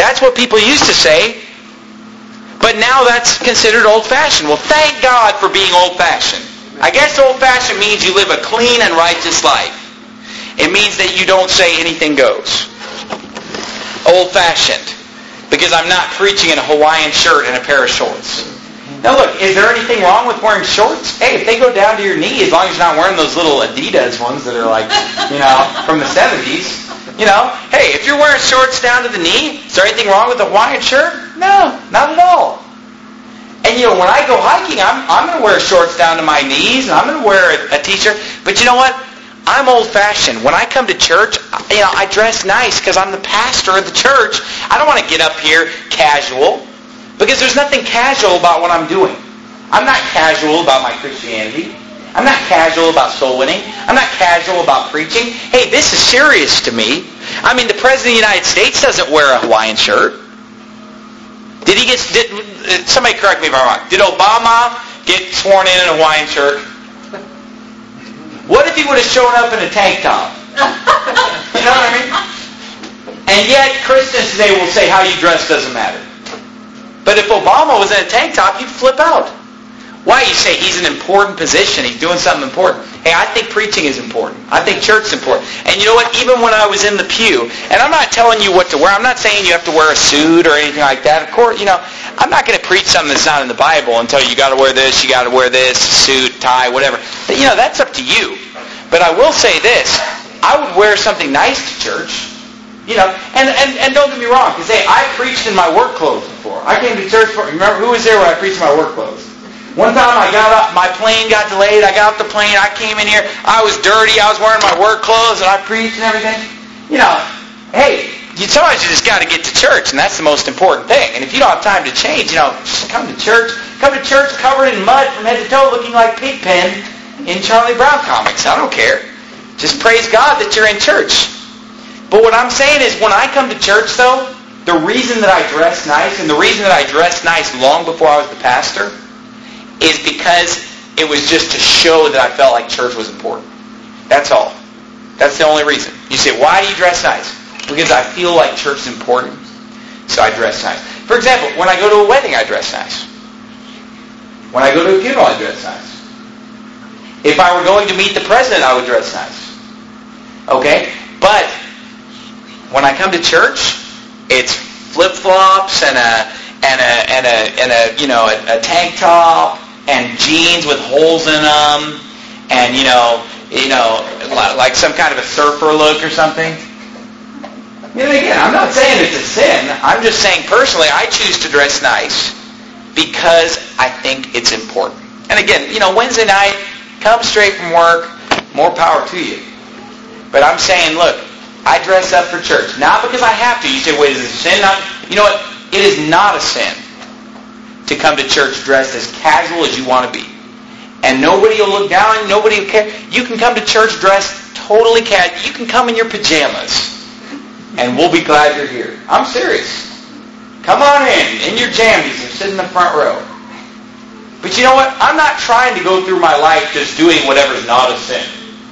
A: That's what people used to say. But now that's considered old-fashioned. Well, thank God for being old-fashioned. I guess old-fashioned means you live a clean and righteous life. It means that you don't say anything goes. Old-fashioned. Because I'm not preaching in a Hawaiian shirt and a pair of shorts. Now look, is there anything wrong with wearing shorts? Hey, if they go down to your knee, as long as you're not wearing those little Adidas ones that are like, you know, from the seventies. You know, hey, if you're wearing shorts down to the knee, is there anything wrong with a Hawaiian shirt? No, not at all. And you know, when I go hiking, I'm I'm going to wear shorts down to my knees, and I'm going to wear a, a t-shirt. But you know what? I'm old-fashioned. When I come to church, you know, I dress nice because I'm the pastor of the church. I don't want to get up here casual because there's nothing casual about what I'm doing. I'm not casual about my Christianity. I'm not casual about soul winning. I'm not casual about preaching. Hey, this is serious to me. I mean, the President of the United States doesn't wear a Hawaiian shirt. Did he get... Did, somebody correct me if I'm wrong. Did Obama get sworn in in a Hawaiian shirt? What if he would have shown up in a tank top? You know what I mean? And yet, Christians today will say how you dress doesn't matter. But if Obama was in a tank top, you'd flip out. Why? You say he's in an important position. He's doing something important. Hey, I think preaching is important. I think church is important. And you know what? Even when I was in the pew, and I'm not telling you what to wear. I'm not saying you have to wear a suit or anything like that. Of course, you know, I'm not going to preach something that's not in the Bible and tell you you got to wear this, you got to wear this, suit, tie, whatever. You know, that's up to you. But I will say this. I would wear something nice to church. You know, and, and, and don't get me wrong, because hey, I preached in my work clothes before. I came to church for, remember, who was there when I preached in my work clothes? One time I got up, my plane got delayed, I got off the plane, I came in here, I was dirty, I was wearing my work clothes, and I preached and everything. You know, hey, you sometimes you just got to get to church, and that's the most important thing. And if you don't have time to change, you know, just come to church. Come to church covered in mud from head to toe, looking like Pigpen in Charlie Brown comics. I don't care. Just praise God that you're in church. But what I'm saying is, when I come to church, though, the reason that I dress nice, and the reason that I dressed nice long before I was the pastor, is because it was just to show that I felt like church was important. That's all. That's the only reason. You say, why do you dress nice? Because I feel like church is important, so I dress nice. For example, when I go to a wedding, I dress nice. When I go to a funeral, I dress nice. If I were going to meet the president, I would dress nice. Okay? But when I come to church, it's flip-flops and a and a and a and a you know a, a tank top and jeans with holes in them, and you know you know like some kind of a surfer look or something. You know, again, I'm not saying it's a sin. I'm just saying personally, I choose to dress nice because I think it's important. And again, you know, Wednesday night, come straight from work, more power to you. But I'm saying, look, I dress up for church. Not because I have to. You say, wait, is it a sin? Not, you know what? It is not a sin to come to church dressed as casual as you want to be. And nobody will look down. Nobody will care. You can come to church dressed totally casual. You can come in your pajamas. And we'll be glad you're here. I'm serious. Come on in, in your jammies and sit in the front row. But you know what? I'm not trying to go through my life just doing whatever's not a sin.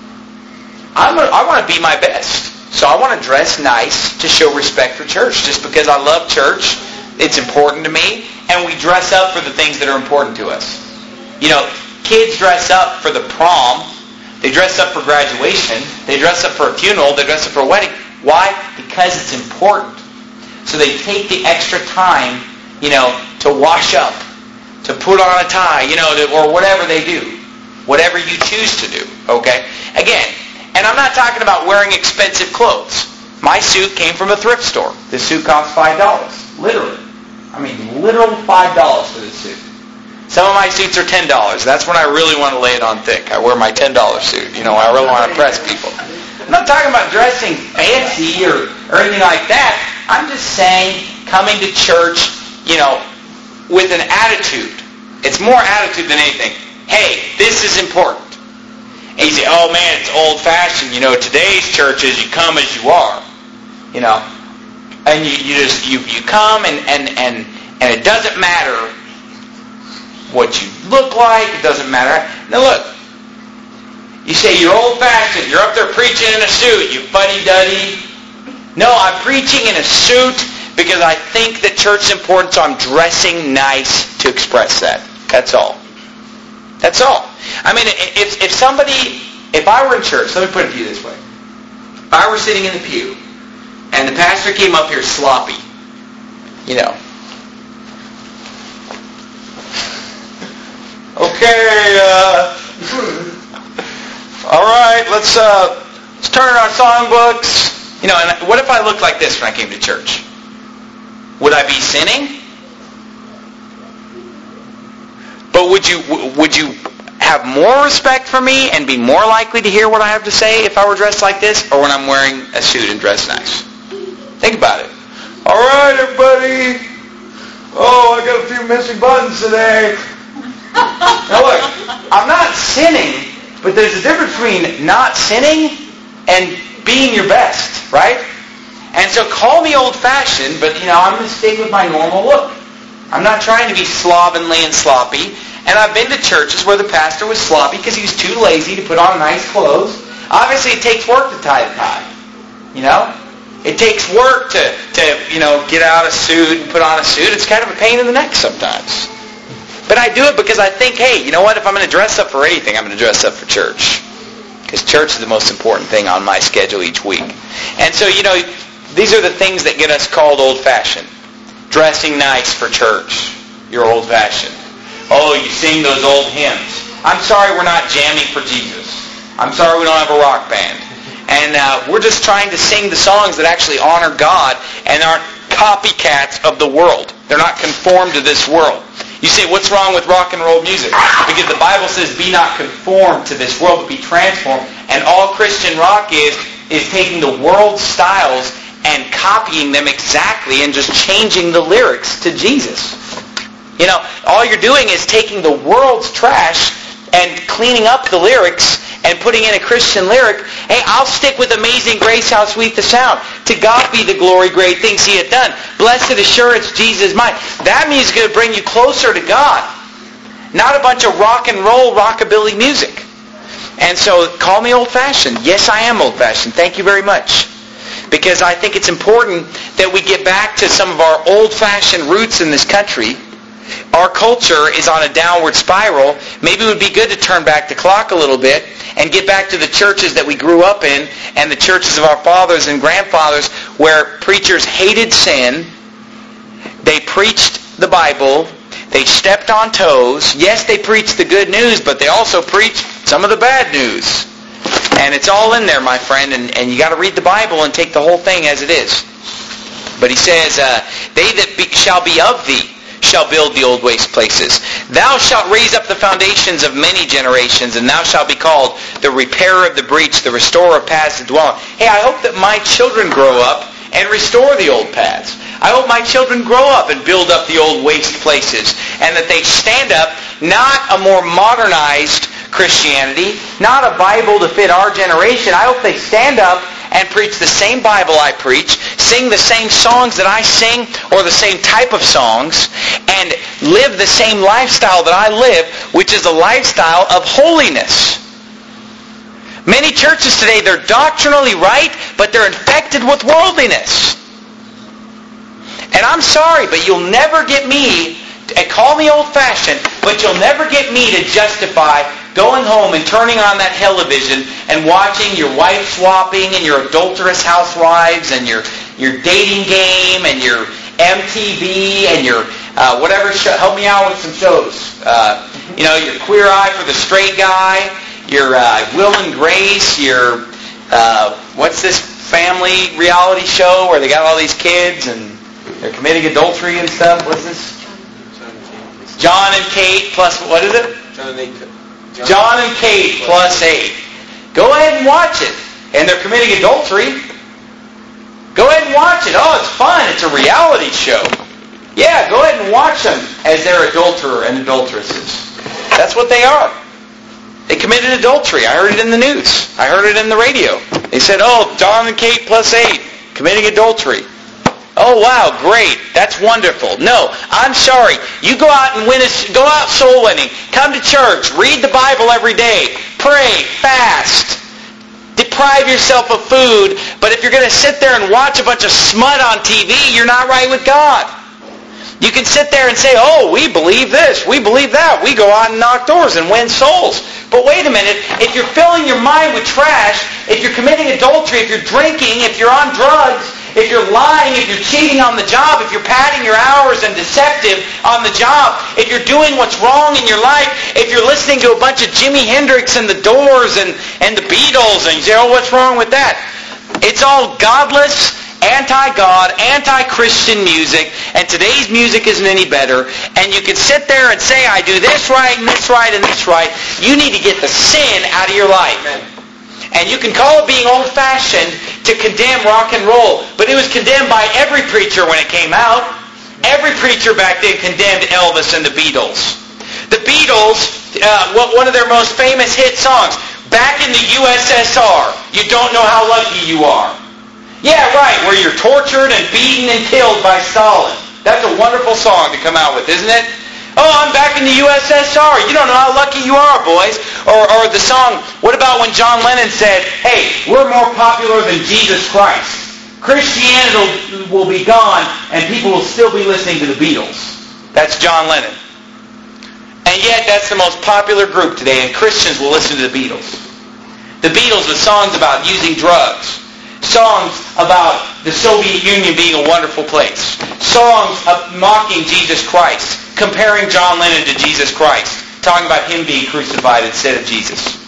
A: I'm a, I want to be my best. So I want to dress nice to show respect for church. Just because I love church, it's important to me. And we dress up for the things that are important to us. You know, kids dress up for the prom. They dress up for graduation. They dress up for a funeral. They dress up for a wedding. Why? Because it's important. So they take the extra time, you know, to wash up, to put on a tie, you know, or whatever they do. Whatever you choose to do, okay? Again, and I'm not talking about wearing expensive clothes. My suit came from a thrift store. This suit cost five dollars. Literally. I mean, literally five dollars for this suit. Some of my suits are ten dollars. That's when I really want to lay it on thick. I wear my ten dollar suit. You know, I really want to impress people. I'm not talking about dressing fancy or, or anything like that. I'm just saying coming to church, you know, with an attitude. It's more attitude than anything. Hey, this is important. And you say, oh man, it's old-fashioned. You know, today's churches, you come as you are. You know, and you, you just, you, you come and, and, and, and it doesn't matter what you look like. It doesn't matter. Now look. You say you're old-fashioned. You're up there preaching in a suit. You fuddy-duddy. No, I'm preaching in a suit Because I think that church is important, so I'm dressing nice to express that. That's all. That's all. I mean, if if somebody, if I were in church, let me put it to you this way. If I were sitting in the pew, and the pastor came up here sloppy, you know. Okay, uh, all right, let's, uh, let's turn our songbooks. You know, and what if I looked like this when I came to church? Would I be sinning? But would you would you have more respect for me and be more likely to hear what I have to say if I were dressed like this, or when I'm wearing a suit and dressed nice? Think about it. All right, everybody. Oh, I got a few missing buttons today. Now look, I'm not sinning, but there's a difference between not sinning and being your best, right? And so call me old-fashioned, but you know, I'm going to stick with my normal look. I'm not trying to be slovenly and sloppy. And I've been to churches where the pastor was sloppy because he was too lazy to put on nice clothes. Obviously, it takes work to tie a tie. You know? It takes work to, to, you know, get out a suit and put on a suit. It's kind of a pain in the neck sometimes. But I do it because I think, hey, you know what? If I'm going to dress up for anything, I'm going to dress up for church. Because church is the most important thing on my schedule each week. And so, you know, these are the things that get us called old-fashioned. Dressing nice for church. You're old-fashioned. Oh, you sing those old hymns. I'm sorry we're not jamming for Jesus. I'm sorry we don't have a rock band. And uh, we're just trying to sing the songs that actually honor God and aren't copycats of the world. They're not conformed to this world. You say, what's wrong with rock and roll music? Because the Bible says, be not conformed to this world, but be transformed. And all Christian rock is, is taking the world's styles and copying them exactly and just changing the lyrics to Jesus. You know, all you're doing is taking the world's trash and cleaning up the lyrics and putting in a Christian lyric. Hey, I'll stick with Amazing Grace, how sweet the sound. To God be the glory, great things He hath done. Blessed assurance, Jesus is mine. That music is going to bring you closer to God. Not a bunch of rock and roll, rockabilly music. And so, call me old-fashioned. Yes, I am old-fashioned. Thank you very much. Because I think it's important that we get back to some of our old-fashioned roots in this country. Our culture is on a downward spiral. Maybe it would be good to turn back the clock a little bit and get back to the churches that we grew up in and the churches of our fathers and grandfathers where preachers hated sin. They preached the Bible. They stepped on toes. Yes, they preached the good news, but they also preached some of the bad news. And it's all in there, my friend, and, and you got to read the Bible and take the whole thing as it is. But he says, uh, they that be, shall be of thee shall build the old waste places. Thou shalt raise up the foundations of many generations, and thou shalt be called the repairer of the breach, the restorer of paths to dwell on. Hey, I hope that my children grow up and restore the old paths. I hope my children grow up and build up the old waste places, and that they stand up, not a more modernized Christianity, not a Bible to fit our generation. I hope they stand up and preach the same Bible I preach, sing the same songs that I sing, or the same type of songs, and live the same lifestyle that I live, which is a lifestyle of holiness. Many churches today, they're doctrinally right, but they're infected with worldliness. And I'm sorry, but you'll never get me, and call me old-fashioned, but you'll never get me to justify going home and turning on that television and watching your wife swapping and your adulterous housewives and your, your dating game and your M T V and your uh, whatever show. Help me out with some shows. Uh, you know, your Queer Eye for the Straight Guy, your uh, Will and Grace, your, uh, what's this family reality show where they got all these kids and they're committing adultery and stuff? What's this? John and Kate plus, what is it?
B: John and Kate.
A: John and Kate plus eight. Go ahead and watch it. And they're committing adultery. Go ahead and watch it. Oh, it's fun. It's a reality show. Yeah, go ahead and watch them as their adulterer and adulteresses. That's what they are. They committed adultery. I heard it in the news. I heard it in the radio. They said, oh, John and Kate plus eight, committing adultery. Oh, wow, great. That's wonderful. No, I'm sorry. You go out and win a, go out soul winning. Come to church. Read the Bible every day. Pray. Fast. deprive yourself of food, but if you're going to sit there and watch a bunch of smut on T V, you're not right with God. You can sit there and say, oh, we believe this, we believe that. We go out and knock doors and win souls. But wait a minute, if you're filling your mind with trash, if you're committing adultery, if you're drinking, if you're on drugs, if you're lying, if you're cheating on the job, if you're padding your hours and deceptive on the job, if you're doing what's wrong in your life, if you're listening to a bunch of Jimi Hendrix and the Doors and, and the Beatles, and you say, oh, what's wrong with that? It's all godless, anti-God, anti-Christian music, and today's music isn't any better, and you can sit there and say, I do this right, and this right, and this right. You need to get the sin out of your life. And you can call it being old-fashioned to condemn rock and roll, but it was condemned by every preacher when it came out. Every preacher back then condemned Elvis and the Beatles. The Beatles, uh, one of their most famous hit songs, back in the U S S R, you don't know how lucky you are. Yeah, right, where you're tortured and beaten and killed by Stalin. That's a wonderful song to come out with, isn't it? Oh, I'm back in the U S S R. You don't know how lucky you are, boys. Or, or the song, what about when John Lennon said, hey, we're more popular than Jesus Christ. Christianity will be gone and people will still be listening to the Beatles. That's John Lennon. And yet that's the most popular group today, and Christians will listen to the Beatles. The Beatles with songs about using drugs. Songs about the Soviet Union being a wonderful place. Songs of mocking Jesus Christ, comparing John Lennon to Jesus Christ, talking about him being crucified instead of Jesus.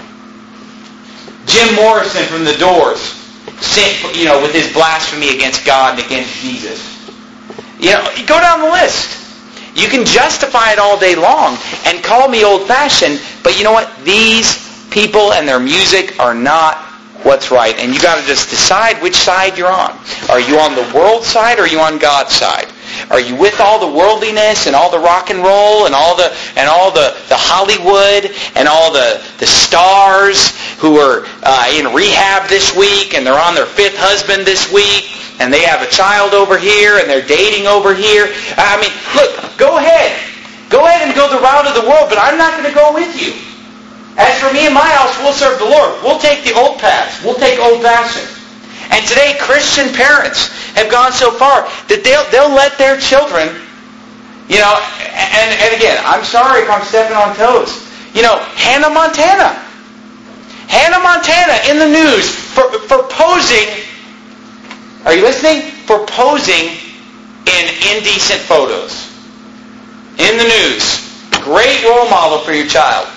A: Jim Morrison from the Doors, you know, with his blasphemy against God and against Jesus. You know, you go down the list. You can justify it all day long and call me old-fashioned, but you know what? These people and their music are not what's right. And you got to just decide which side you're on. Are you on the world side or are you on God's side? Are you with all the worldliness and all the rock and roll and all the and all the, the Hollywood and all the, the stars who are uh, in rehab this week and they're on their fifth husband this week and they have a child over here and they're dating over here? I mean, look, go ahead. Go ahead and go the route of the world, but I'm not going to go with you. As for me and my house, we'll serve the Lord. We'll take the old paths. We'll take old-fashioned. And today, Christian parents have gone so far that they'll, they'll let their children, you know, and, and again, I'm sorry if I'm stepping on toes. You know, Hannah Montana. Hannah Montana in the news for, for posing, are you listening? For posing in indecent photos. In the news. Great role model for your child.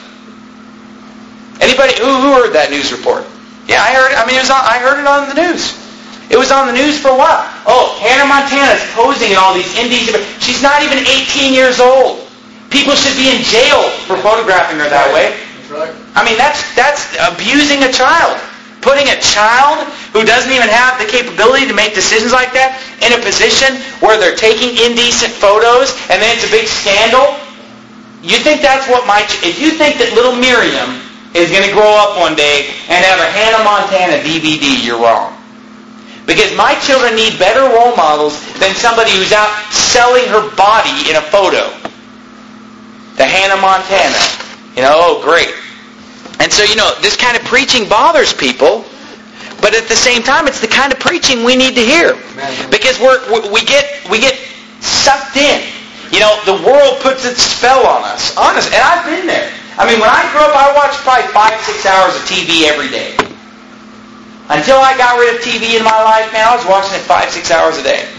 A: Anybody who, who heard that news report? Yeah, I heard it. I mean, it was on, I heard it on the news. It was on the news for a while. Oh, Hannah Montana's posing in all these indecent. She's not even eighteen years old. People should be in jail for photographing her that way.
B: That's right.
A: I mean, that's that's abusing a child. Putting a child who doesn't even have the capability to make decisions like that in a position where they're taking indecent photos and then it's a big scandal. You think that's what my... Ch- if you think that little Miriam is going to grow up one day and have a Hannah Montana D V D, you're wrong. Because my children need better role models than somebody who's out selling her body in a photo. The Hannah Montana. You know, oh, great. And so, you know, this kind of preaching bothers people, but at the same time, it's the kind of preaching we need to hear. Because we're, we get we get sucked in. You know, the world puts its spell on us. Honest, and I've been there. I mean, when I grew up, I watched probably five, six hours of T V every day. Until I got rid of T V in my life, man, I was watching it five, six hours a day.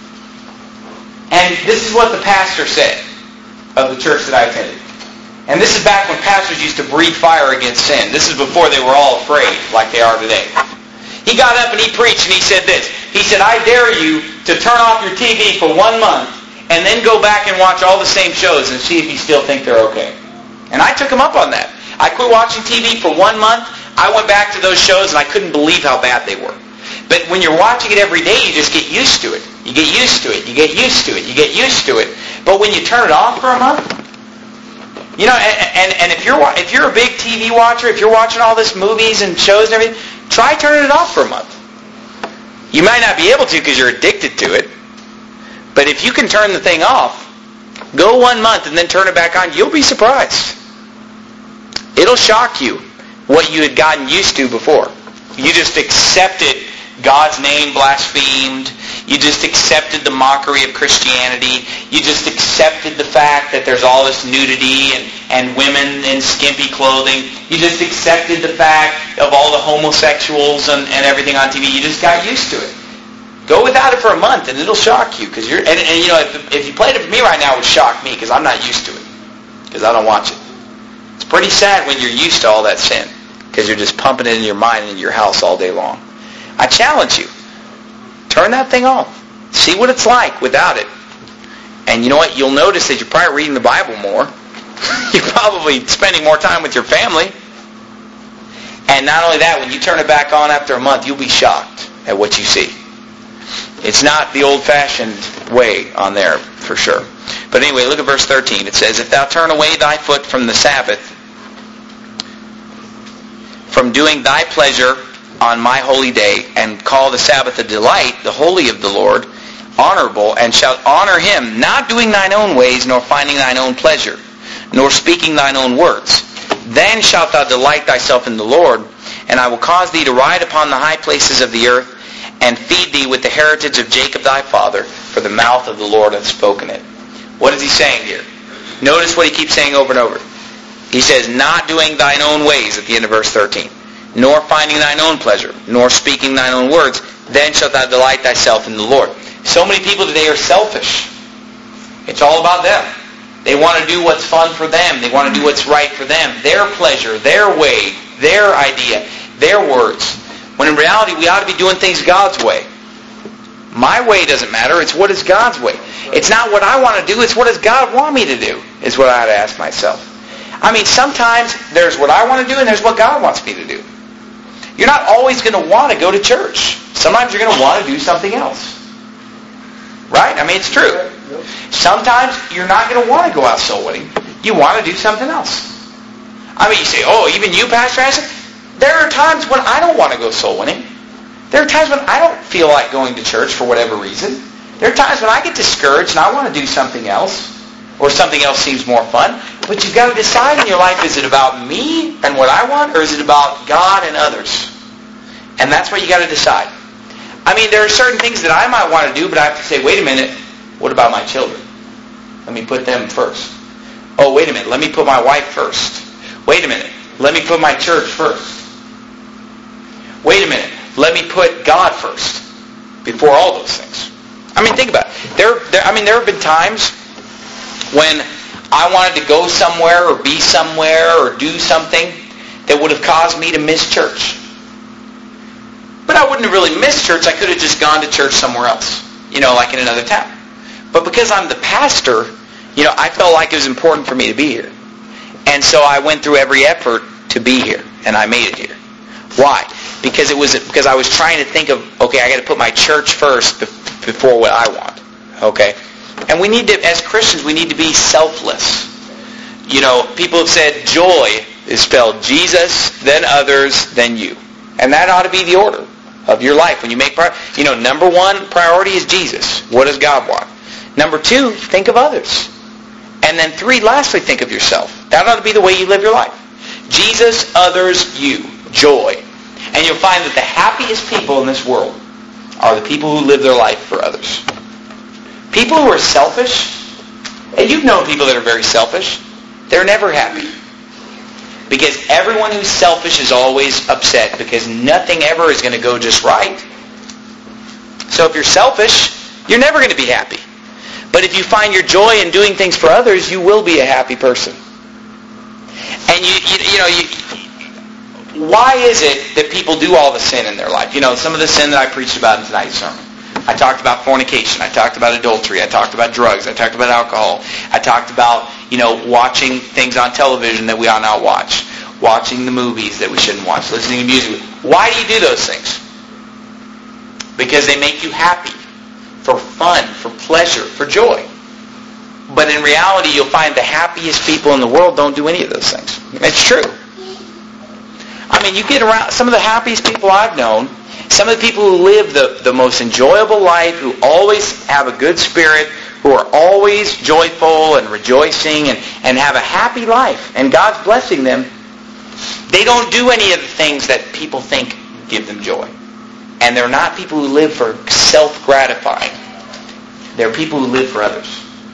A: And this is what the pastor said of the church that I attended. And this is back when pastors used to breathe fire against sin. This is before they were all afraid like they are today. He got up and he preached and he said this. He said, I dare you to turn off your T V for one month and then go back and watch all the same shows and see if you still think they're okay. And I took him up on that. I quit watching T V for one month. I went back to those shows and I couldn't believe how bad they were. But when you're watching it every day, you just get used to it. You get used to it. You get used to it. You get used to it. But when you turn it off for a month, you know, and, and, and if you're if you're a big T V watcher, if you're watching all this movies and shows and everything, try turning it off for a month. You might not be able to because you're addicted to it. But if you can turn the thing off, go one month and then turn it back on, you'll be surprised. It'll shock you what you had gotten used to before. You just accepted God's name blasphemed. You just accepted the mockery of Christianity. You just accepted the fact that there's all this nudity and, and women in skimpy clothing. You just accepted the fact of all the homosexuals and, and everything on T V. You just got used to it. Go without it for a month and it'll shock you. Cause you're, and, and you know, if, if you played it for me right now, it would shock me because I'm not used to it. Because I don't watch it. It's pretty sad when you're used to all that sin. Because you're just pumping it in your mind and in your house all day long. I challenge you. Turn that thing off. See what it's like without it. And you know what? You'll notice that you're probably reading the Bible more. You're probably spending more time with your family. And not only that, when you turn it back on after a month, you'll be shocked at what you see. It's not the old-fashioned way on there, for sure. But anyway, look at verse thirteen. It says, if thou turn away thy foot from the Sabbath, from doing thy pleasure on my holy day, and call the Sabbath a delight, the holy of the Lord, honorable, and shalt honor him, not doing thine own ways, nor finding thine own pleasure, nor speaking thine own words. Then shalt thou delight thyself in the Lord, and I will cause thee to ride upon the high places of the earth, and feed thee with the heritage of Jacob thy father, for the mouth of the Lord hath spoken it. What is he saying here? Notice what he keeps saying over and over. He says, not doing thine own ways at the end of verse thirteen. Nor finding thine own pleasure, nor speaking thine own words, then shalt thou delight thyself in the Lord. So many people today are selfish. It's all about them. They want to do what's fun for them. They want to do what's right for them. Their pleasure, their way, their idea, their words. When in reality, we ought to be doing things God's way. My way doesn't matter. It's what is God's way. It's not what I want to do. It's what does God want me to do, is what I ought to ask myself. I mean, sometimes there's what I want to do and there's what God wants me to do. You're not always going to want to go to church. Sometimes you're going to want to do something else. Right? I mean, it's true. Sometimes you're not going to want to go out soul winning. You want to do something else. I mean, you say, oh, even you, Pastor Hanson? There are times when I don't want to go soul winning. There are times when I don't feel like going to church for whatever reason. There are times when I get discouraged and I want to do something else. Or something else seems more fun. But you've got to decide in your life, is it about me and what I want, or is it about God and others? And that's what you got to decide. I mean, there are certain things that I might want to do, but I have to say, wait a minute, what about my children? Let me put them first. Oh, wait a minute, let me put my wife first. Wait a minute, let me put my church first. Wait a minute, let me put God first before all those things. I mean, think about it. There, there, I mean, there have been times when I wanted to go somewhere or be somewhere or do something that would have caused me to miss church. But I wouldn't have really missed church. I could have just gone to church somewhere else, you know, like in another town. But because I'm the pastor, you know, I felt like it was important for me to be here. And so I went through every effort to be here, and I made it here. Why? Because it was because I was trying to think of, okay, I got to put my church first before what I want. Okay? And we need to, as Christians, we need to be selfless. You know, people have said joy is spelled Jesus, then others, then you. And that ought to be the order of your life. When you make, pri- you know, number one priority is Jesus. What does God want? Number two, think of others. And then three, lastly, think of yourself. That ought to be the way you live your life. Jesus, others, you. Joy. And you'll find that the happiest people in this world are the people who live their life for others. People who are selfish, and you've known people that are very selfish, they're never happy. Because everyone who's selfish is always upset because nothing ever is going to go just right. So if you're selfish, you're never going to be happy. But if you find your joy in doing things for others, you will be a happy person. And you, you, you know, you, why is it that people do all the sin in their life? You know, some of the sin that I preached about in tonight's sermon. I talked about fornication. I talked about adultery. I talked about drugs. I talked about alcohol. I talked about, you know, watching things on television that we ought not watch. Watching the movies that we shouldn't watch. Listening to music. Why do you do those things? Because they make you happy. For fun. For pleasure. For joy. But in reality, you'll find the happiest people in the world don't do any of those things. It's true. I mean, you get around some of the happiest people I've known. Some of the people who live the, the most enjoyable life, who always have a good spirit, who are always joyful and rejoicing and, and have a happy life, and God's blessing them, they don't do any of the things that people think give them joy. And they're not people who live for self-gratifying. They're people who live for others.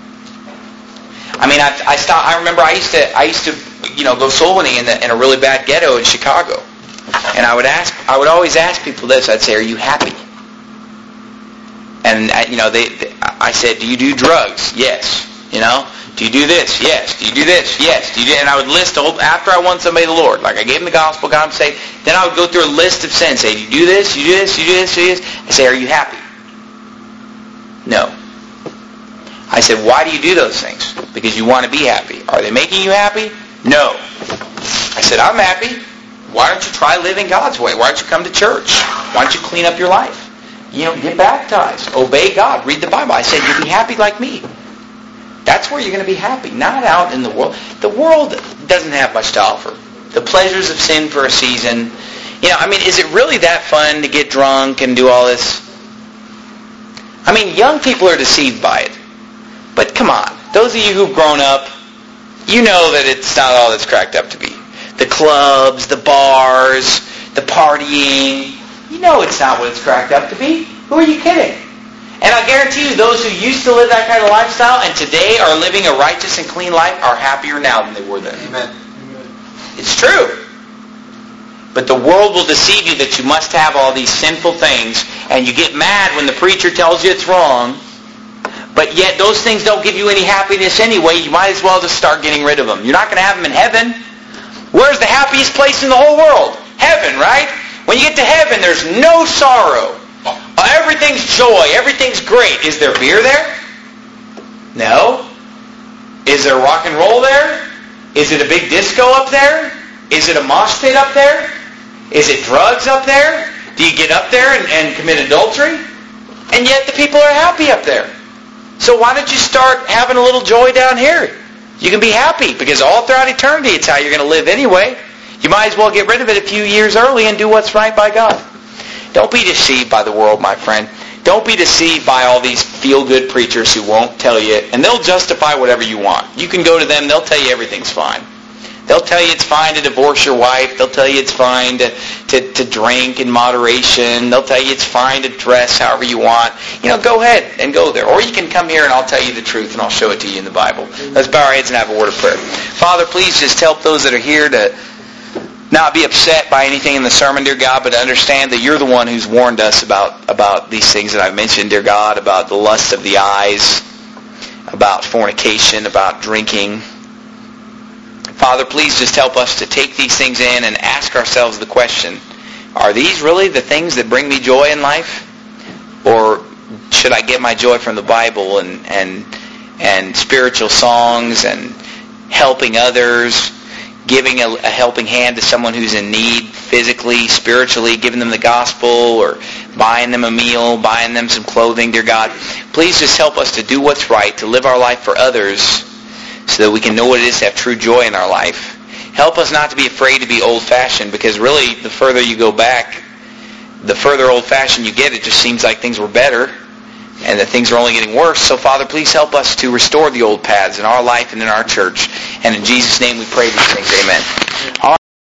A: I mean, I, I stopped, I remember I used to, I used to, you know, go soul winning in, the, in a really bad ghetto in Chicago, and I would ask, I would always ask people this. I'd say, "Are you happy?" And you know, they, they, I said, "Do you do drugs?" "Yes." You know, "Do you do this?" "Yes." "Do you do this?" "Yes." "Do you do?" And I would list a whole, after I won somebody to the Lord, like I gave them the gospel, got them saved. Then I would go through a list of sins. Say, "Do you do this? You do this? You do this? You do this?" I say, "Are you happy?" "No." I said, "Why do you do those things?" "Because you want to be happy." "Are they making you happy?" "No." I said, "I'm happy. Why don't you try living God's way? Why don't you come to church? Why don't you clean up your life? You know, get baptized. Obey God. Read the Bible." I said, "You'll be happy like me." That's where you're going to be happy, not out in the world. The world doesn't have much to offer. The pleasures of sin for a season. You know, I mean, is it really that fun to get drunk and do all this? I mean, young people are deceived by it. But come on, those of you who've grown up, you know that it's not all that's cracked up to be. The clubs, the bars, the partying, you know it's not what it's cracked up to be. Who are you kidding? And I guarantee you, those who used to live that kind of lifestyle and today are living a righteous and clean life are happier now than they were then.
B: Amen.
A: It's true. But the world will deceive you that you must have all these sinful things, and you get mad when the preacher tells you it's wrong. But yet those things don't give you any happiness anyway. You might as well just start getting rid of them. You're not going to have them in heaven. Where's the happiest place in the whole world? Heaven, right? When you get to heaven, there's no sorrow. Everything's joy. Everything's great. Is there beer there? No. Is there rock and roll there? Is it a big disco up there? Is it a mosh pit up there? Is it drugs up there? Do you get up there and, and commit adultery? And yet the people are happy up there. So why don't you start having a little joy down here? You can be happy because all throughout eternity it's how you're going to live anyway. You might as well get rid of it a few years early and do what's right by God. Don't be deceived by the world, my friend. Don't be deceived by all these feel-good preachers who won't tell you, and they'll justify whatever you want. You can go to them, they'll tell you everything's fine. They'll tell you it's fine to divorce your wife. They'll tell you it's fine to, to, to drink in moderation. They'll tell you it's fine to dress however you want. You know, go ahead and go there. Or you can come here and I'll tell you the truth and I'll show it to you in the Bible. Let's bow our heads and have a word of prayer. Father, please just help those that are here to not be upset by anything in the sermon, dear God, but to understand that you're the one who's warned us about, about these things that I've mentioned, dear God, about the lust of the eyes, about fornication, about drinking. Father, please just help us to take these things in and ask ourselves the question, are these really the things that bring me joy in life? Or should I get my joy from the Bible and and, and spiritual songs and helping others, giving a, a helping hand to someone who's in need physically, spiritually, giving them the gospel or buying them a meal, buying them some clothing, dear God. Please just help us to do what's right, to live our life for others, so that we can know what it is to have true joy in our life. Help us not to be afraid to be old-fashioned, because really, the further you go back, the further old-fashioned you get, it just seems like things were better, and that things are only getting worse. So, Father, please help us to restore the old paths in our life and in our church. And in Jesus' name we pray these things. Amen. All right.